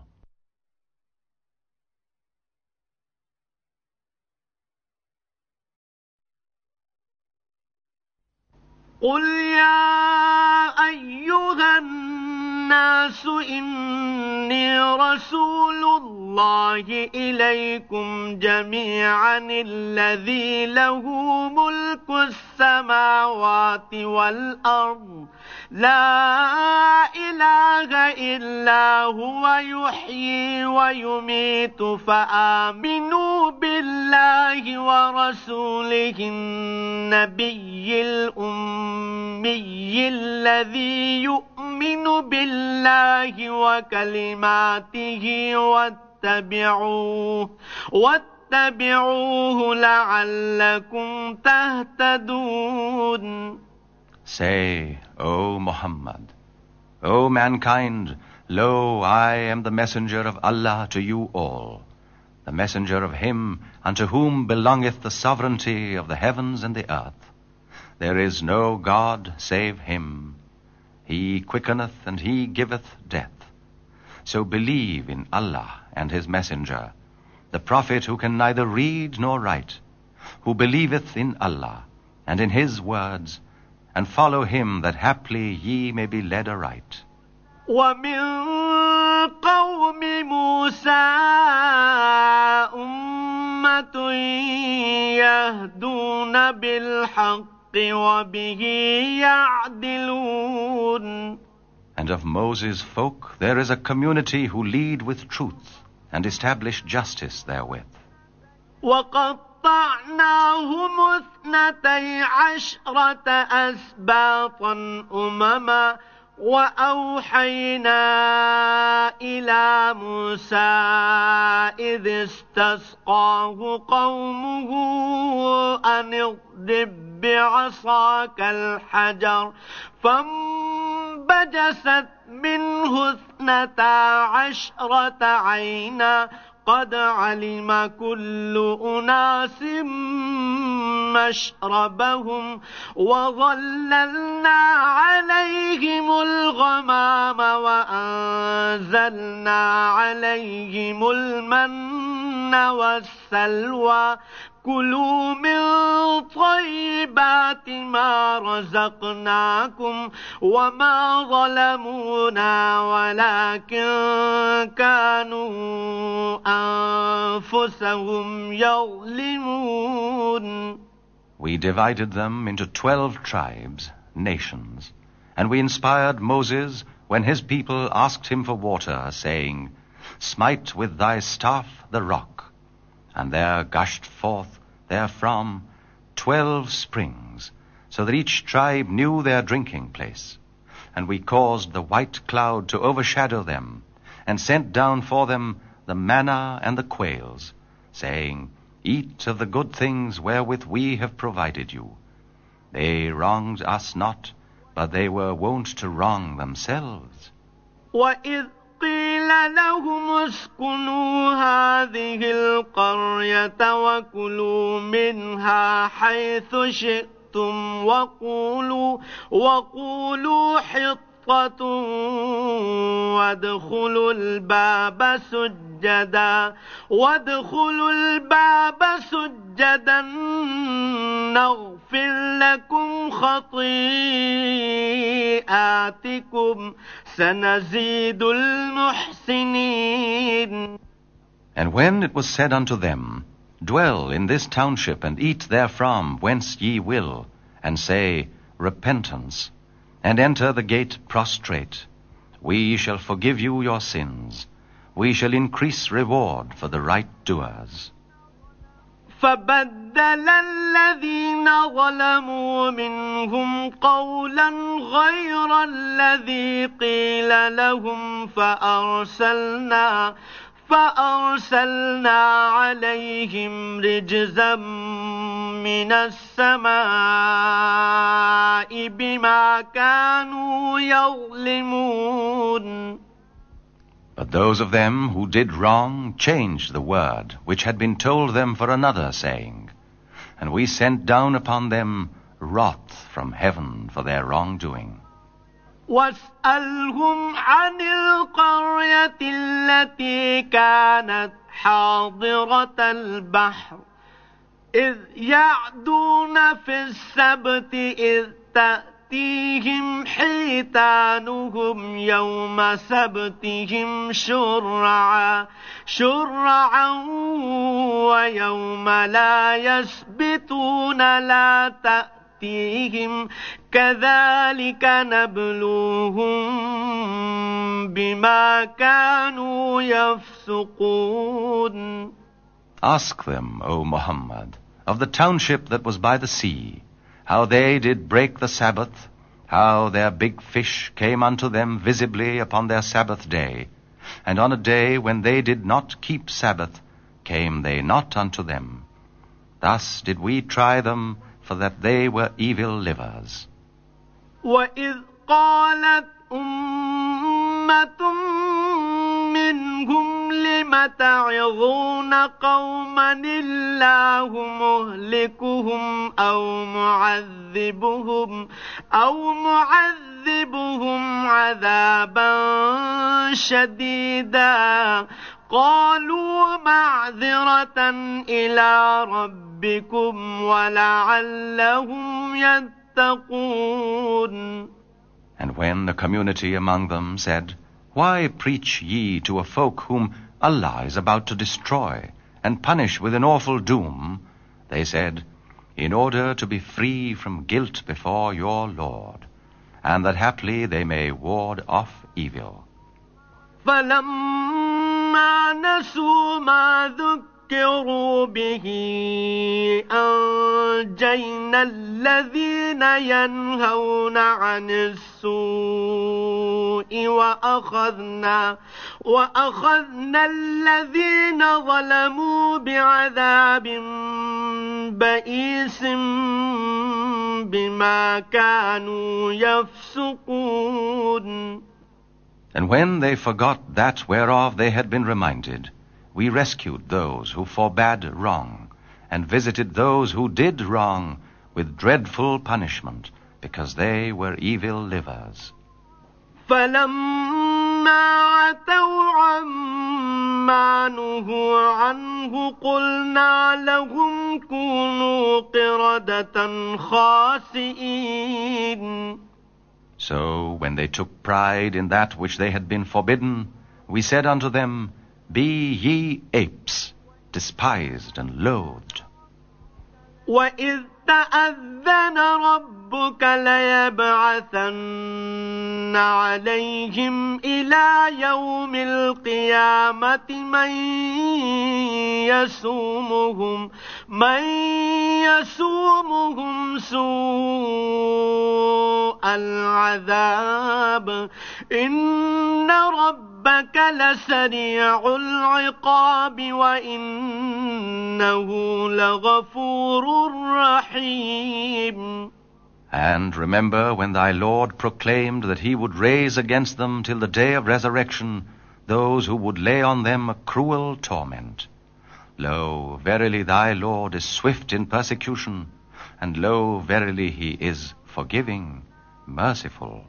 قل يا أيها الناس إني رسول الله إليكم جميعا الذي له ملك السماوات والأرض لا إله إلا هو يحيي ويميت فآمنوا بالله ورسوله النبي الأمي الذي يؤمن بالله وكلماته واتبعوه فاتبعوه لعلكم تهتدون. Say, O Muhammad, O mankind, lo, I am the messenger of Allah to you all, the messenger of him unto whom belongeth the sovereignty of the heavens and the earth. There is no God save him. He quickeneth and he giveth death. So believe in Allah and his messenger, the prophet who can neither read nor write, who believeth in Allah and in his words, and follow him that haply ye may be led aright. ومن قوم موسى أمة يهدون بالحق وبه يعدلون. And of Moses' folk there is a community who lead with truth and establish justice therewith. وقطعناهم 12 أسباطا أمما وأوحينا إلى موسى إذ استسقاه قومه أن اضرب بعصاك الحجر فانبجست منه 12 عينا قد علم كل أناس مشربهم وظللنا عليهم الغمام وأنزلنا عليهم المن والسلوى كلوا من طيبات ما رزقناكم وما ظلمونا ولكن كانوا أنفسهم يظلمون. We divided them into 12 tribes, nations, and we inspired Moses when his people asked him for water, saying, Smite with thy staff the rock. And there gushed forth therefrom 12 springs, so that each tribe knew their drinking place. And we caused the white cloud to overshadow them, and sent down for them the manna and the quails, saying, Eat of the good things wherewith we have provided you. They wronged us not, but they were wont to wrong themselves. وَإِذْ قيل لهم اسكنوا هذه القرية وكلوا منها حيث شئتم وقولوا حطة وادخلوا الباب سجدا نغفر لكم خطيئاتكم سنزيد المحسنين. And when it was said unto them, Dwell in this township and eat therefrom whence ye will, and say, Repentance, and enter the gate prostrate, we shall forgive you your sins. We shall increase reward for the right doers. فبدل الذين ظلموا منهم قولا غير الذي قيل لهم فأرسلنا عليهم رجزا من السماء بما كانوا يظلمون. But those of them who did wrong changed the word which had been told them for another, saying, And we sent down upon them wrath from heaven for their wrongdoing. واسألهم عن القرية التي كانت حاضرة البحر إذ يعدون في السبت إذ تأتيهم حيتانهم يوم سبتهم شرعا ويوم لا يسبتون لا تأتيهم كذلك نبلوهم بما كانوا يفسقون. Ask them, O Muhammad, of the township that was by the sea, how they did break the Sabbath, how their big fish came unto them visibly upon their Sabbath day, and on a day when they did not keep Sabbath, came they not unto them. Thus did we try them, for that they were evil livers. وَإِذْ قَالَتْ أُمَّةٌ مِّنْهُمْ لِمَ تَعِظُونَ قَوْمًا اللَّهُ مُهْلِكُهُمْ أَوْ مُعَذِّبُهُمْ عَذَابًا شَدِيدًا قَالُوا مَعْذِرَةً إِلَىٰ رَبِّكُمْ وَلَعَلَّهُمْ يَتَّقُونَ. And when the community among them said, Why preach ye to a folk whom Allah is about to destroy and punish with an awful doom? They said, In order to be free from guilt before your Lord, and that haply they may ward off evil. فَلَمَّا نَسُوا مَا ذُكِّرُوا بِهِ أَنجَيْنَا الَّذِينَ يَنْهَوْنَ عَنِ السُّوءِ وَأَخَذْنَا الَّذِينَ ظَلَمُوا بِعَذَابٍ بَئِيسٍ بِمَا كَانُوا يَفْسُقُونَ. And when they forgot that whereof they had been reminded, we rescued those who forbade wrong, and visited those who did wrong with dreadful punishment, because they were evil livers. فَلَمَّا عَتَوْا عَمَّا نُهُوا عَنْهُ قُلْنَا لَهُمْ كُونُوا قِرَدَةً خَاسِئِينَ. So when they took pride in that which they had been forbidden, we said unto them, Be ye apes, despised and loathed. وَإِذْ تَأَذَّنَ رَبُّكَ لَيَبْعَثَنَّ عَلَيْهِمْ إِلَى يَوْمِ الْقِيَامَةِ مَنْ يَسُومُهُمْ سُوءَ الْعَذَابِ إِنَّ رَبَّكَ لَسَرِيعُ الْعِقَابِ وَإِنَّهُ لَغَفُورٌ رَحِيمٌ. And remember when thy Lord proclaimed that he would raise against them till the day of resurrection those who would lay on them a cruel torment. Lo, verily thy Lord is swift in persecution, and lo, verily he is forgiving, merciful.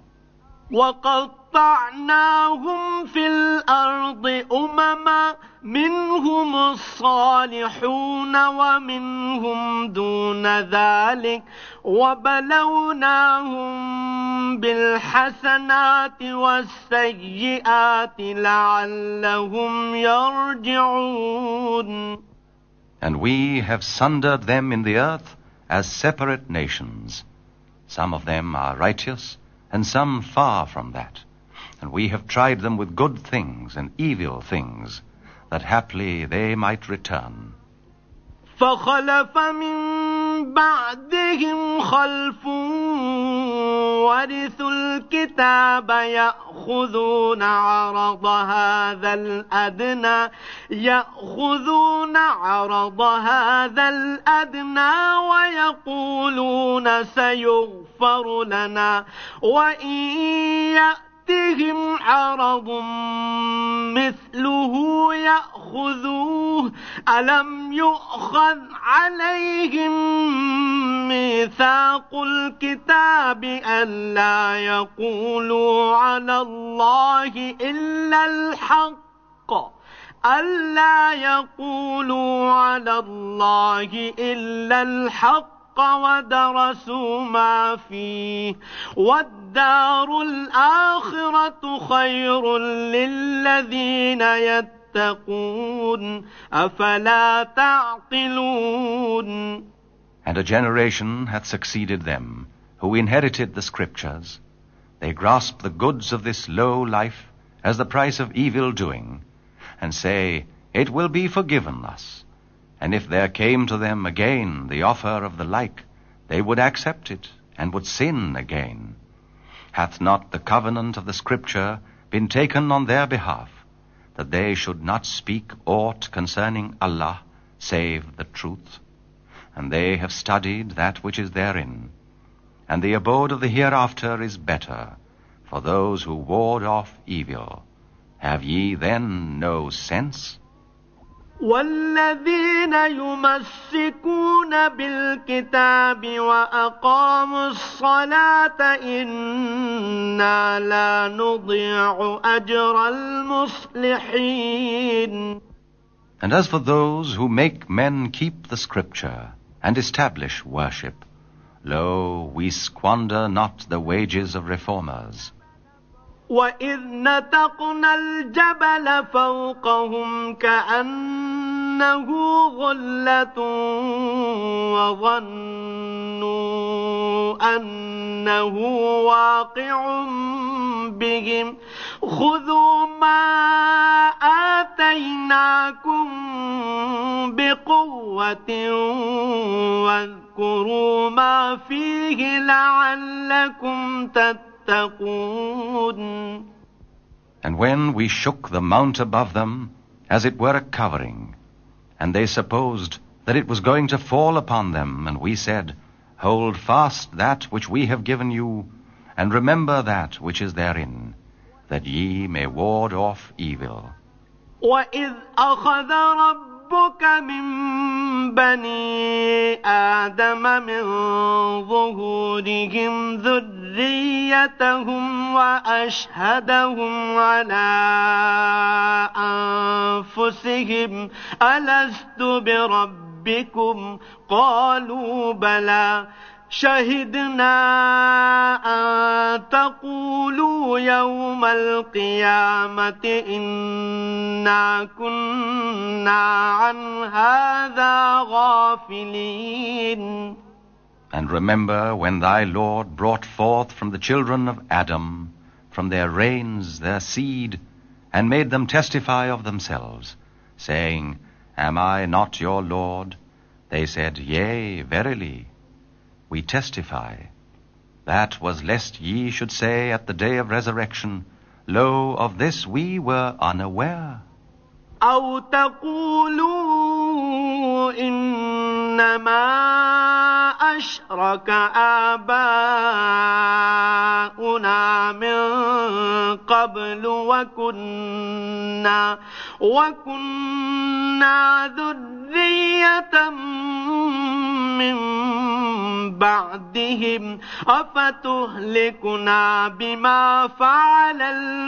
وَقَطَّعْنَاهُمْ فِي الْأَرْضِ أُمَمًا مِّنْهُمُ الصَّالِحُونَ وَمِنْهُمْ دُونَ ذَلِكَ وَبَلَوْنَاهُمْ بِالْحَسَنَاتِ وَالسَّيِّئَاتِ لَعَلَّهُمْ يَرْجِعُونَ. And we have sundered them in the earth as separate nations. Some of them are righteous, and some far from that. And we have tried them with good things and evil things, that haply they might return. فَخَلَفَ مِن بَعْدِهِمْ خَلْفٌ وَرِثُوا الْكِتَابَ يَأْخُذُونَ عَرَضَ هَذَا الْأَدْنَى وَيَقُولُونَ سَيُغْفَرُ لَنَا وَإِن يَأْتِهِمْ عَرَضٌ مِثْلُهُ يَأْخُذُوهُ أَلَمْ يُؤْخَذْ عَلَيْهِمْ مِيثَاقُ الْكِتَابِ أَلَّا يَقُولُوا عَلَى اللَّهِ إِلَّا الْحَقَّ ودرسوا ما فيه والدار الآخرة خير للذين يتقون أفلا تعقلون. And a generation hath succeeded them, who inherited the Scriptures. They grasp the goods of this low life as the price of evil doing, and say, It will be forgiven us. And if there came to them again the offer of the like, they would accept it, and would sin again. Hath not the covenant of the Scripture been taken on their behalf, that they should not speak aught concerning Allah save the truth, and they have studied that which is therein, and the abode of the hereafter is better for those who ward off evil. Have ye then no sense? والذين يمسكون بالكتاب وأقاموا الصلاة إنا لا نضيع أجر المصلحين. And as for those who make men keep the scripture and establish worship, lo, we squander not the wages of reformers. وَإِذْ نَتَقْنَا الْجَبَلَ فَوْقَهُمْ كَأَنَّهُ ظُلَّةٌ وَظَنُّوا أَنَّهُ واقع بهم خُذُوا مَا آتَيْنَاكُمْ بِقُوَّةٍ واذكروا ما فيه لعلكم تتقون. And when we shook the mount above them, as it were a covering, and they supposed that it was going to fall upon them, and we said, Hold fast that which we have given you, and remember that which is therein, that ye may ward off evil. وَإِذْ أَخَذَ رَبُّكَ مِنْ بَنِي آدَمَ مِنْ ظُهُورِهِمْ ذُرِّيَّتَهُمْ وَأَشْهَدَهُمْ عَلَى أَنفُسِهِمْ أَلَسْتُ بِرَبِّكُمْ قَالُوا بَلَى شهدنا أن تقولوا يوم القيامة إنا كنا عن هذا غافلين. And remember when thy Lord brought forth from the children of Adam, from their reigns, their seed, and made them testify of themselves, saying, Am I not your Lord? They said, Yea, verily. We testify. That was lest ye should say at the day of resurrection, Lo, of this we were unaware. أو تقولوا إنما أشرك آباؤنا من قبل وكنا ذرية من بعدهم أفتهلكنا بما فعل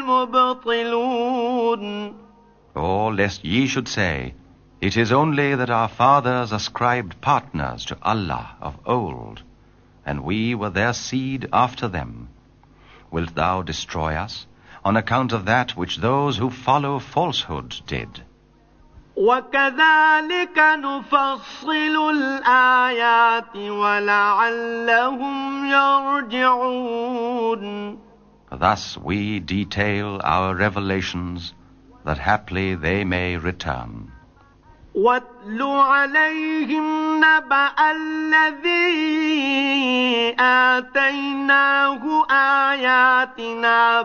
المبطلون. Or lest ye should say, It is only that our fathers ascribed partners to Allah of old, and we were their seed after them. Wilt thou destroy us on account of that which those who follow falsehood did? وَكَذَلِكَ نُفَصِّلُ الْآيَاتِ وَلَعَلَّهُمْ يَرْجِعُونَ. Thus we detail our revelations, that haply they may return. وَاتْلُ عَلَيْهِمْ نَبَأَ الَّذِي آتَيْنَاهُ آيَاتِنَا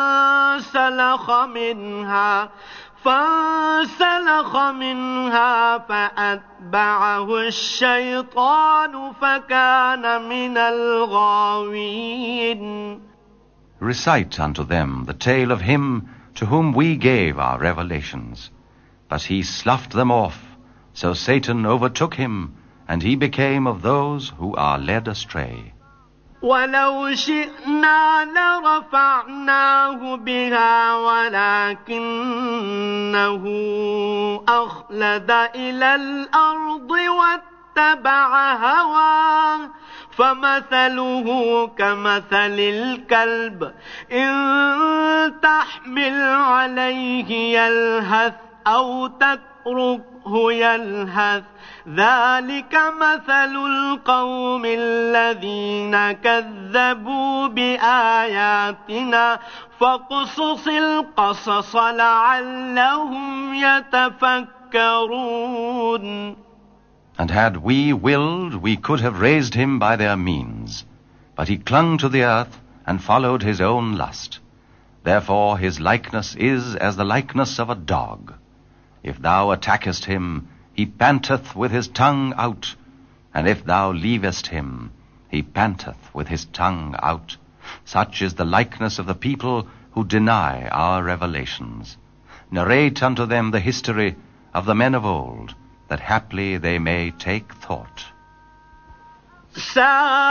فانسلخ منها فأتبعه الشيطان فكان من الغاوين. Recite unto them the tale of him to whom we gave our revelations. But he sloughed them off, so Satan overtook him, and he became of those who are led astray. وَلَوْ شِئْنَا لَرَفَعْنَاهُ بِهَا وَلَكِنَّهُ أَخْلَدَ إِلَى الْأَرْضِ وَاتَّبَعَ هَوَاهُ فَمَثَلُهُ كَمَثَلِ الْكَلْبِ إِن تَحْمِلْ عَلَيْهِ يَلْهَثْ أَوْ تَتْرُكْهُ يَلْهَث ذلك مثل القوم الذين كذبوا بآياتنا فاقصص القصص لعلهم يتفكرون. And had we willed, we could have raised him by their means. But he clung to the earth and followed his own lust. Therefore his likeness is as the likeness of a dog. If thou attackest him, he panteth with his tongue out, and if thou leavest him, he panteth with his tongue out. Such is the likeness of the people who deny our revelations. Narrate unto them the history of the men of old, that haply they may take thought. ساء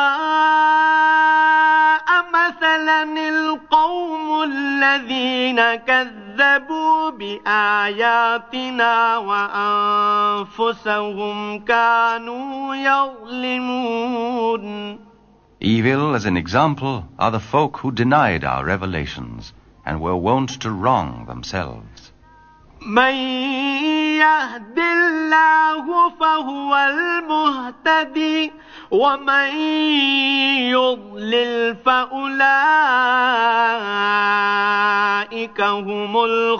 مثلا القوم الذين كذبوا بآياتنا وأنفسهم كانوا يظلمون. Evil as an example are the folk who denied our revelations and were wont to wrong themselves. من يهد الله فهو المهتدي ومن يضلل فأولئك هم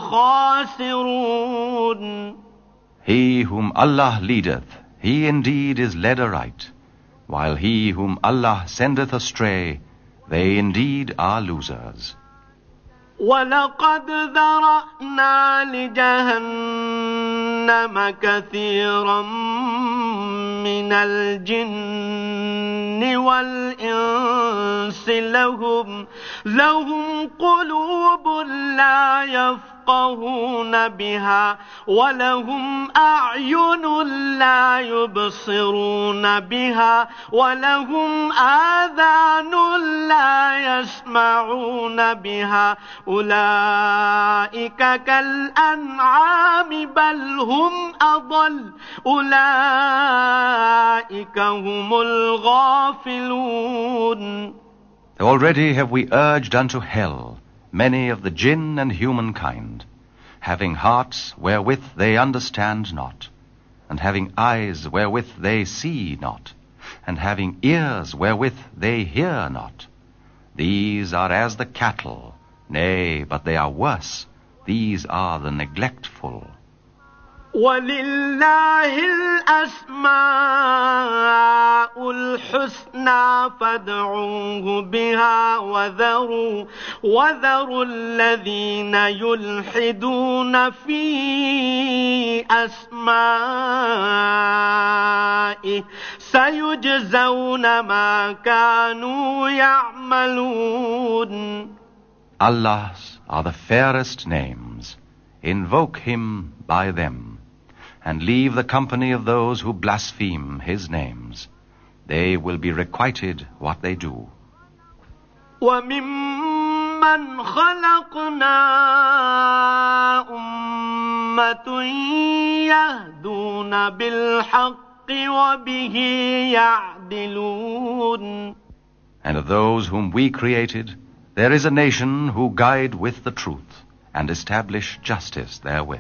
الخاسرون. He whom Allah leadeth, he indeed is led aright, while he whom Allah sendeth astray, they indeed are losers. ولقد ذرأنا لجهنم كثيرا من الجن والإنس لهم قلوب لا يفقهون بها ولهم أعين لا يبصرون بها ولهم آذان لا يسمعون بها أولئك كالأنعام بل هم أضل أولئك هم الغافلون. Already have we urged unto hell many of the jinn and humankind, having hearts wherewith they understand not, and having eyes wherewith they see not, and having ears wherewith they hear not. These are as the cattle, nay, but they are worse. These are the neglectful. وَلِلَّهِ الْأَسْمَاءُ الْحُسْنَى فَادْعُوهُ بِهَا وَذَرُوا الَّذِينَ يُلْحِدُونَ فِي أَسْمَائِهِ سَيُجْزَوْنَ مَا كَانُوا يَعْمَلُونَ. Allah's are the fairest names. Invoke him by them, and leave the company of those who blaspheme his names. They will be requited what they do. وَمِمَّنْ خَلَقْنَا أُمَّةٌ يَهْدُونَ بِالْحَقِّ وَبِهِ يَعْدِلُونَ. And of those whom we created, there is a nation who guide with the truth and establish justice therewith.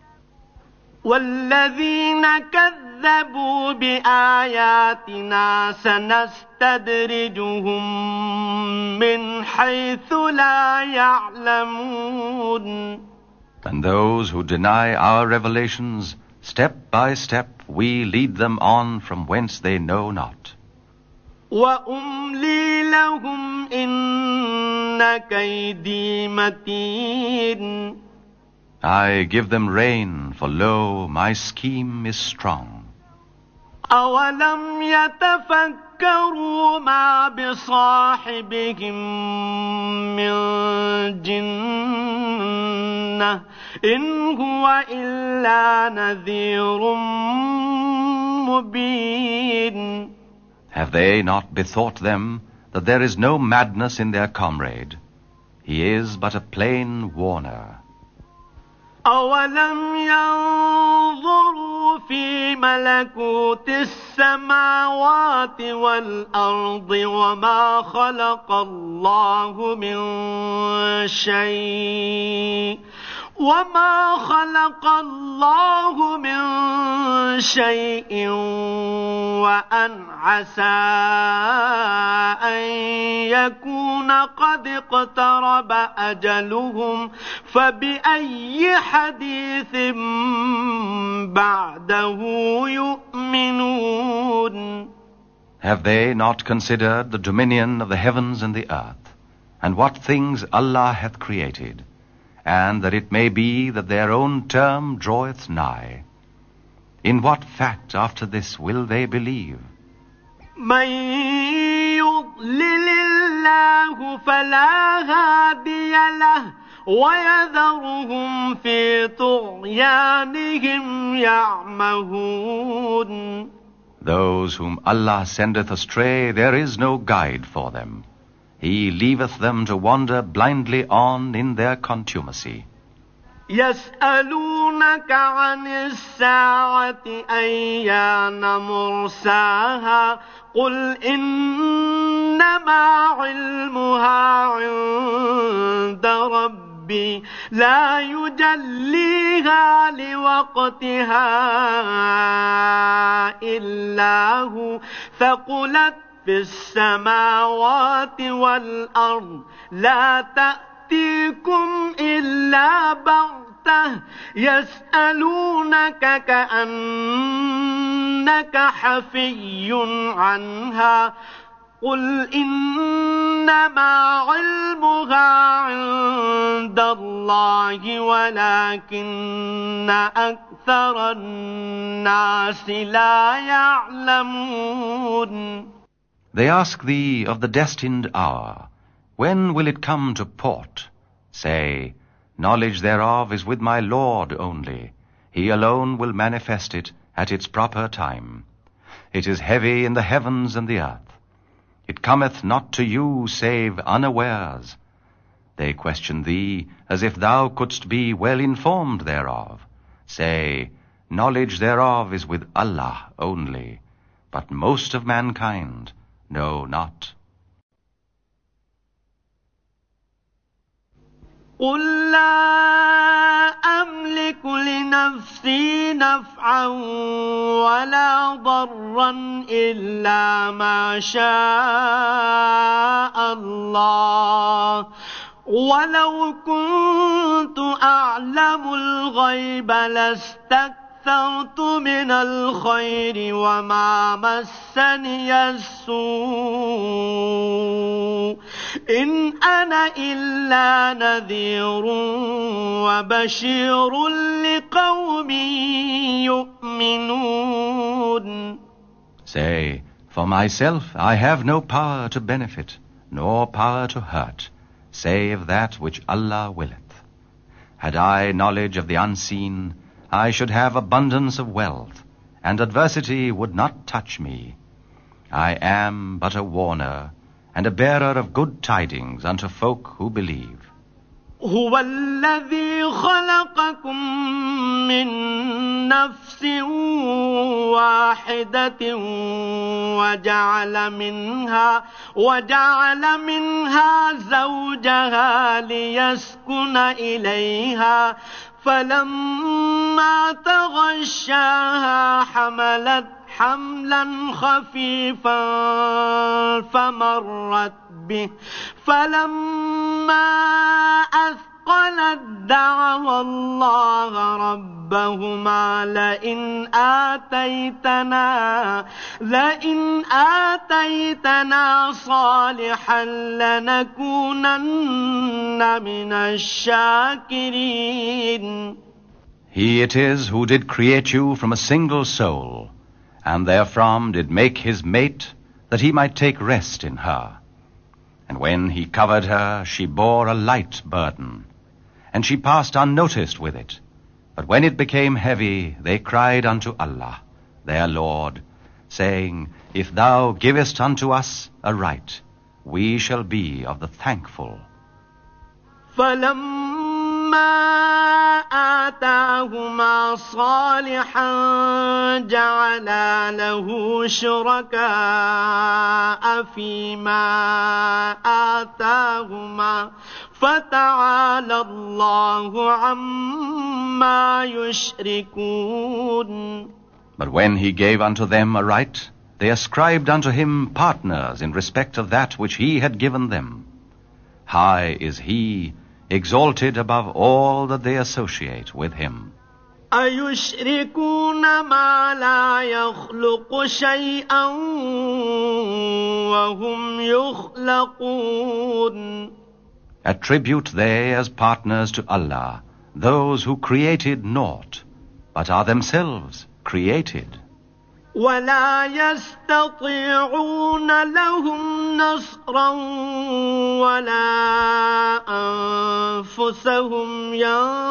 وَالَّذِينَ كَذَّبُوا بِآيَاتِنَا سَنَسْتَدْرِجُهُم مِّنْ حَيْثُ لَا يَعْلَمُونَ. And those who deny our revelations, step by step we lead them on from whence they know not. وَأُمْلِي لَهُمْ إِنَّ كَيْدِي مَتِينٌ. I give them rain, for lo, my scheme is strong. أَوَلَمْ يَتَفَكَّرُوا مَا بِصَاحِبِهِم مِّن جِنَّةٍ إِنْ هُوَ إِلَّا نَذِيرٌ مُّبِينٌ. Have they not bethought them that there is no madness in their comrade? He is but a plain warner. أَوَلَمْ يَنظُرُوا فِي مَلَكُوتِ السَّمَاوَاتِ وَالْأَرْضِ وَمَا خَلَقَ اللَّهُ مِن شَيْءٍ وَأَنْ عَسَىٰ أَن يَكُونَ قَدِ اقْتَرَبَ أَجَلُهُمْ فَبِأَيِّ حَدِيثٍ بَعْدَهُ يُؤْمِنُونَ. Have they not considered the dominion of the heavens and the earth, and what things Allah hath created, and that it may be that their own term draweth nigh. In what fact after this will they believe? من يضلل الله فلا هادي له ويذرهم في طغيانهم يعمهون. Those whom Allah sendeth astray, there is no guide for them. He leaveth them to wander blindly on in their contumacy. يسألونك عن الساعة أيان مرساها قل إنما علمها عند ربي لا يجليها لوقتها إلا هو ثقلت في السماوات والأرض لا تأتيكم إلا بغتة يسألونك كأنك حفي عنها قل إنما علمها عند الله ولكن أكثر الناس لا يعلمون. They ask thee of the destined hour. When will it come to port? Say, knowledge thereof is with my Lord only. He alone will manifest it at its proper time. It is heavy in the heavens and the earth. It cometh not to you save unawares. They question thee as if thou couldst be well informed thereof. Say, knowledge thereof is with Allah only, but most of mankind know not. قل لا أملك لنفسي نفعا ولا ضرا إلا ما شاء الله ولو كنت أعلم الغيب لاستكثرت من الخير وما مسني السوء إن أنا إلا نذير وبشير لقوم يؤمنون. Say, for myself I have no power to benefit, nor power to hurt, save that which Allah willeth. Had I knowledge of the unseen, I should have abundance of wealth, and adversity would not touch me. I am but a warner, and a bearer of good tidings unto folk who believe. هو الذي خلقكم من نفس واحدة وجعل منها زوجها ليسكن إليها فلما تغشاها حملت حملا خفيفا فمرت به فلما أثقلت دعوا الله ربهما لئن آتيتنا صالحا لنكونن من الشاكرين. He it is who did create you from a single soul, and therefrom did make his mate, that he might take rest in her. And when he covered her, she bore a light burden, and she passed unnoticed with it. But when it became heavy, they cried unto Allah, their Lord, saying, If thou givest unto us a right, we shall be of the thankful. فلما آتاهما صالحا جعلا له شركاء فيما آتاهما فتعالى الله عما يشركون. But when he gave unto them a right, they ascribed unto him partners in respect of that which he had given them. High is he, exalted above all that they associate with him. أَيُشْرِكُونَ مَا لَا يَخْلُقُ شَيْئًا وَهُمْ يُخْلَقُونَ. Attribute they as partners to Allah those who created naught, but are themselves created. ولا يستطيعون لهم نصرا ولا أنفسهم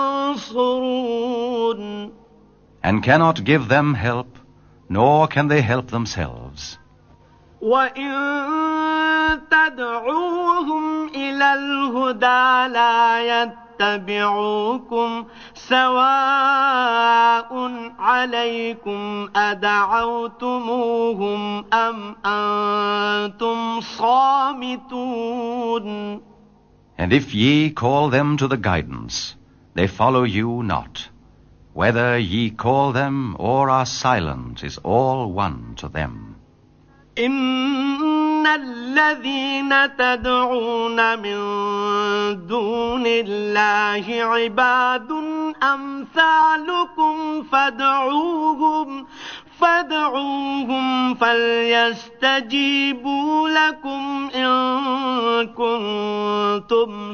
ينصرون. And cannot give them help, nor can they help themselves. وإن تدعوهم إلى الهدى لا يتبعوكم سواء عليكم أدعوتموهم أم أنتم صامتون. And if ye call them to the guidance, they follow you not. Whether ye call them or are silent is all one to them. إن الذين تدعون من دون الله عباد أمثالكم فادعوهم فليستجيبوا لكم إن كنتم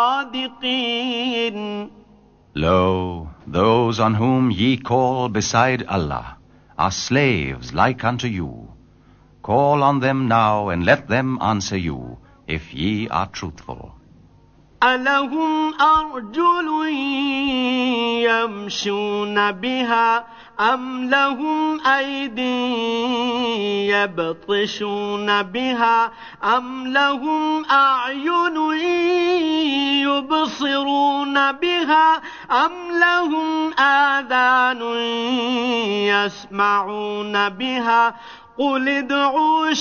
صادقين. Lo, those on whom ye call beside Allah are slaves like unto you. Call on them now and let them answer you, if ye are truthful. ألهم أرجل يمشون بها أم لهم أيد يبطشون بها أم لهم أعين يبصرون بها أم لهم آذان يسمعون بها قل ادعوا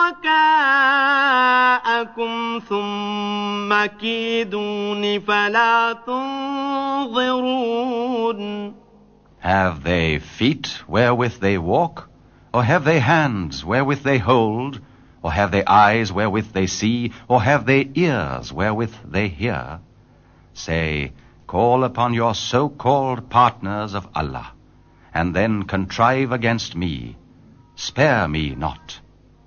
شركاءكم ثم كيدون فلا تنظرون. Have they feet wherewith they walk? Or have they hands wherewith they hold? Or have they eyes wherewith they see? Or have they ears wherewith they hear? Say, call upon your so-called partners of Allah, and then contrive against me. Spare me not.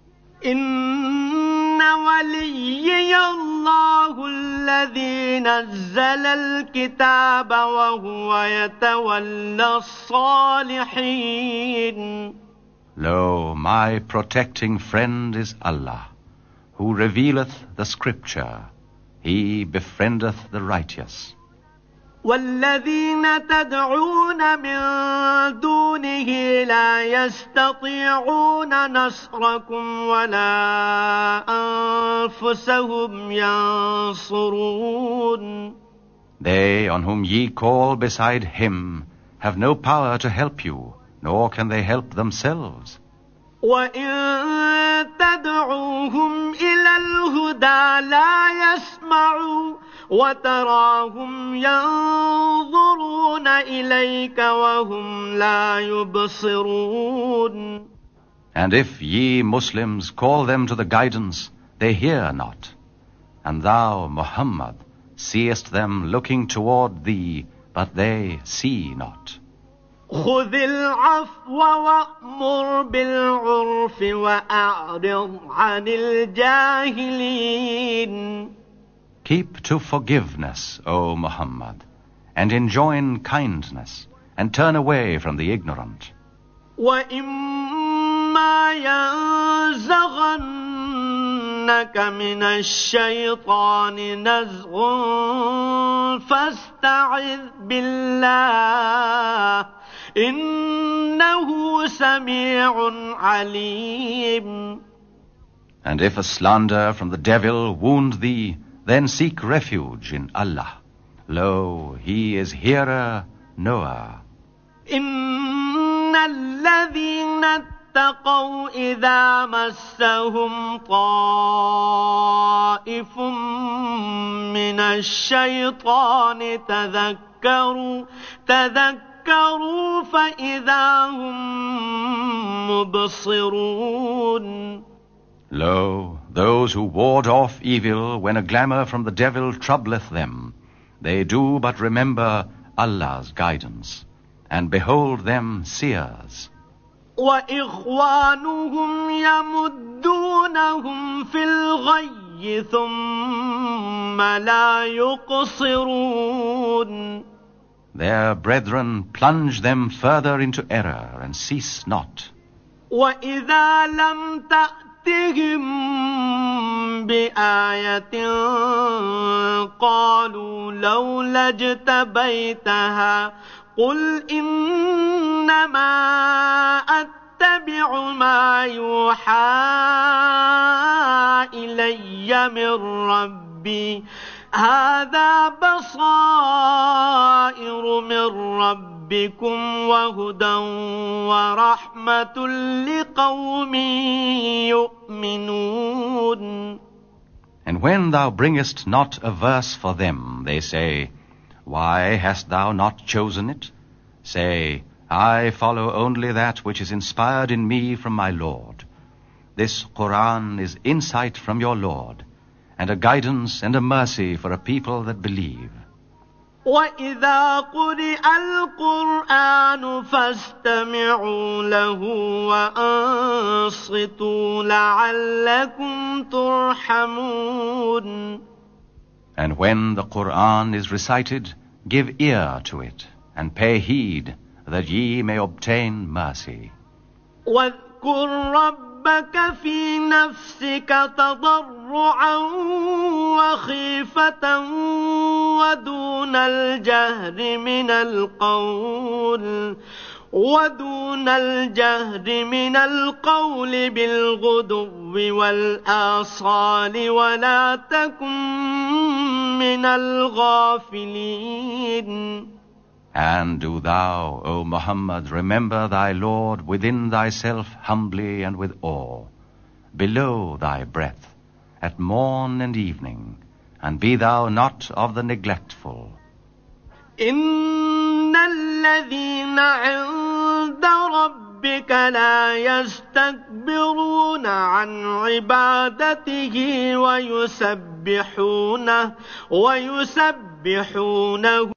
إن وليي الله الذي نزل الكتاب وهو يتولى الصالحين. Lo, my protecting friend is Allah, who revealeth the scripture. He befriendeth the righteous. والذين تدعون من دونه لا يستطيعون نصركم ولا أنفسهم ينصرون. They on whom ye call beside him have no power to help you, nor can they help themselves. وإن تدعوهم إلى الهدى لا يسمعوا وتراهم ينظرون إليك وهم لا يبصرون. And if ye Muslims call them to the guidance, they hear not. And thou, Muhammad, seest them looking toward thee, but they see not. خذ العفو وأمر بالعرف وأعرض عن الجاهلين. Keep to forgiveness, O Muhammad, and enjoin kindness, and turn away from the ignorant. وَإِمَّا يَنزَغَنَّكَ مِنَ الشَّيْطَانِ نَزْغٌ فَاسْتَعِذْ بِاللَّهِ إِنَّهُ سَمِيعٌ عَلِيمٌ. And if a slander from the devil wound thee, then seek refuge in Allah. Lo, he is hearer, knower. إِنَّ الَّذِينَ اتَّقَوْا إِذَا مَسَّهُمْ طَائِفٌ مِّنَ الشَّيْطَانِ تذكروا فإذا هم مبصرون. Lo, those who ward off evil when a glamour from the devil troubleth them, they do but remember Allah's guidance, and behold them seers. وإخوانهم يمدونهم في الغي ثم ثم لا يقصرون. Their brethren plunge them further into error and cease not. وإذا لم تأتهم بآية قالوا لولا اجتبيتها قل إنما أتبع ما يوحى إلي من ربي هذا بصائر من ربكم وهدى ورحمة لقوم يؤمنون. And when thou bringest not a verse for them, they say, Why hast thou not chosen it? Say, I follow only that which is inspired in me from my Lord. This Quran is insight from your Lord, and a guidance and a mercy for a people that believe. وَإِذَا قُرِئَ الْقُرْآنُ فَاسْتَمِعُوا لَهُ وَأَنصِتُوا لَعَلَّكُمْ تُرْحَمُونَ. And when the Quran is recited, give ear to it, and pay heed, that ye may obtain mercy. وَاذْكُرْ رَبَّكَ فِي نَفْسِكَ تَضَرُّعًا وَخِيفَةً ودون الجهر من القول بالغدو والآصال ولا تكن من الغافلين. And do thou, O Muhammad, remember thy Lord within thyself humbly and with awe, below thy breath, at morn and evening, and be thou not of the neglectful. إن الذين عند ربك لا يستكبرون عن عبادته ويسبحونه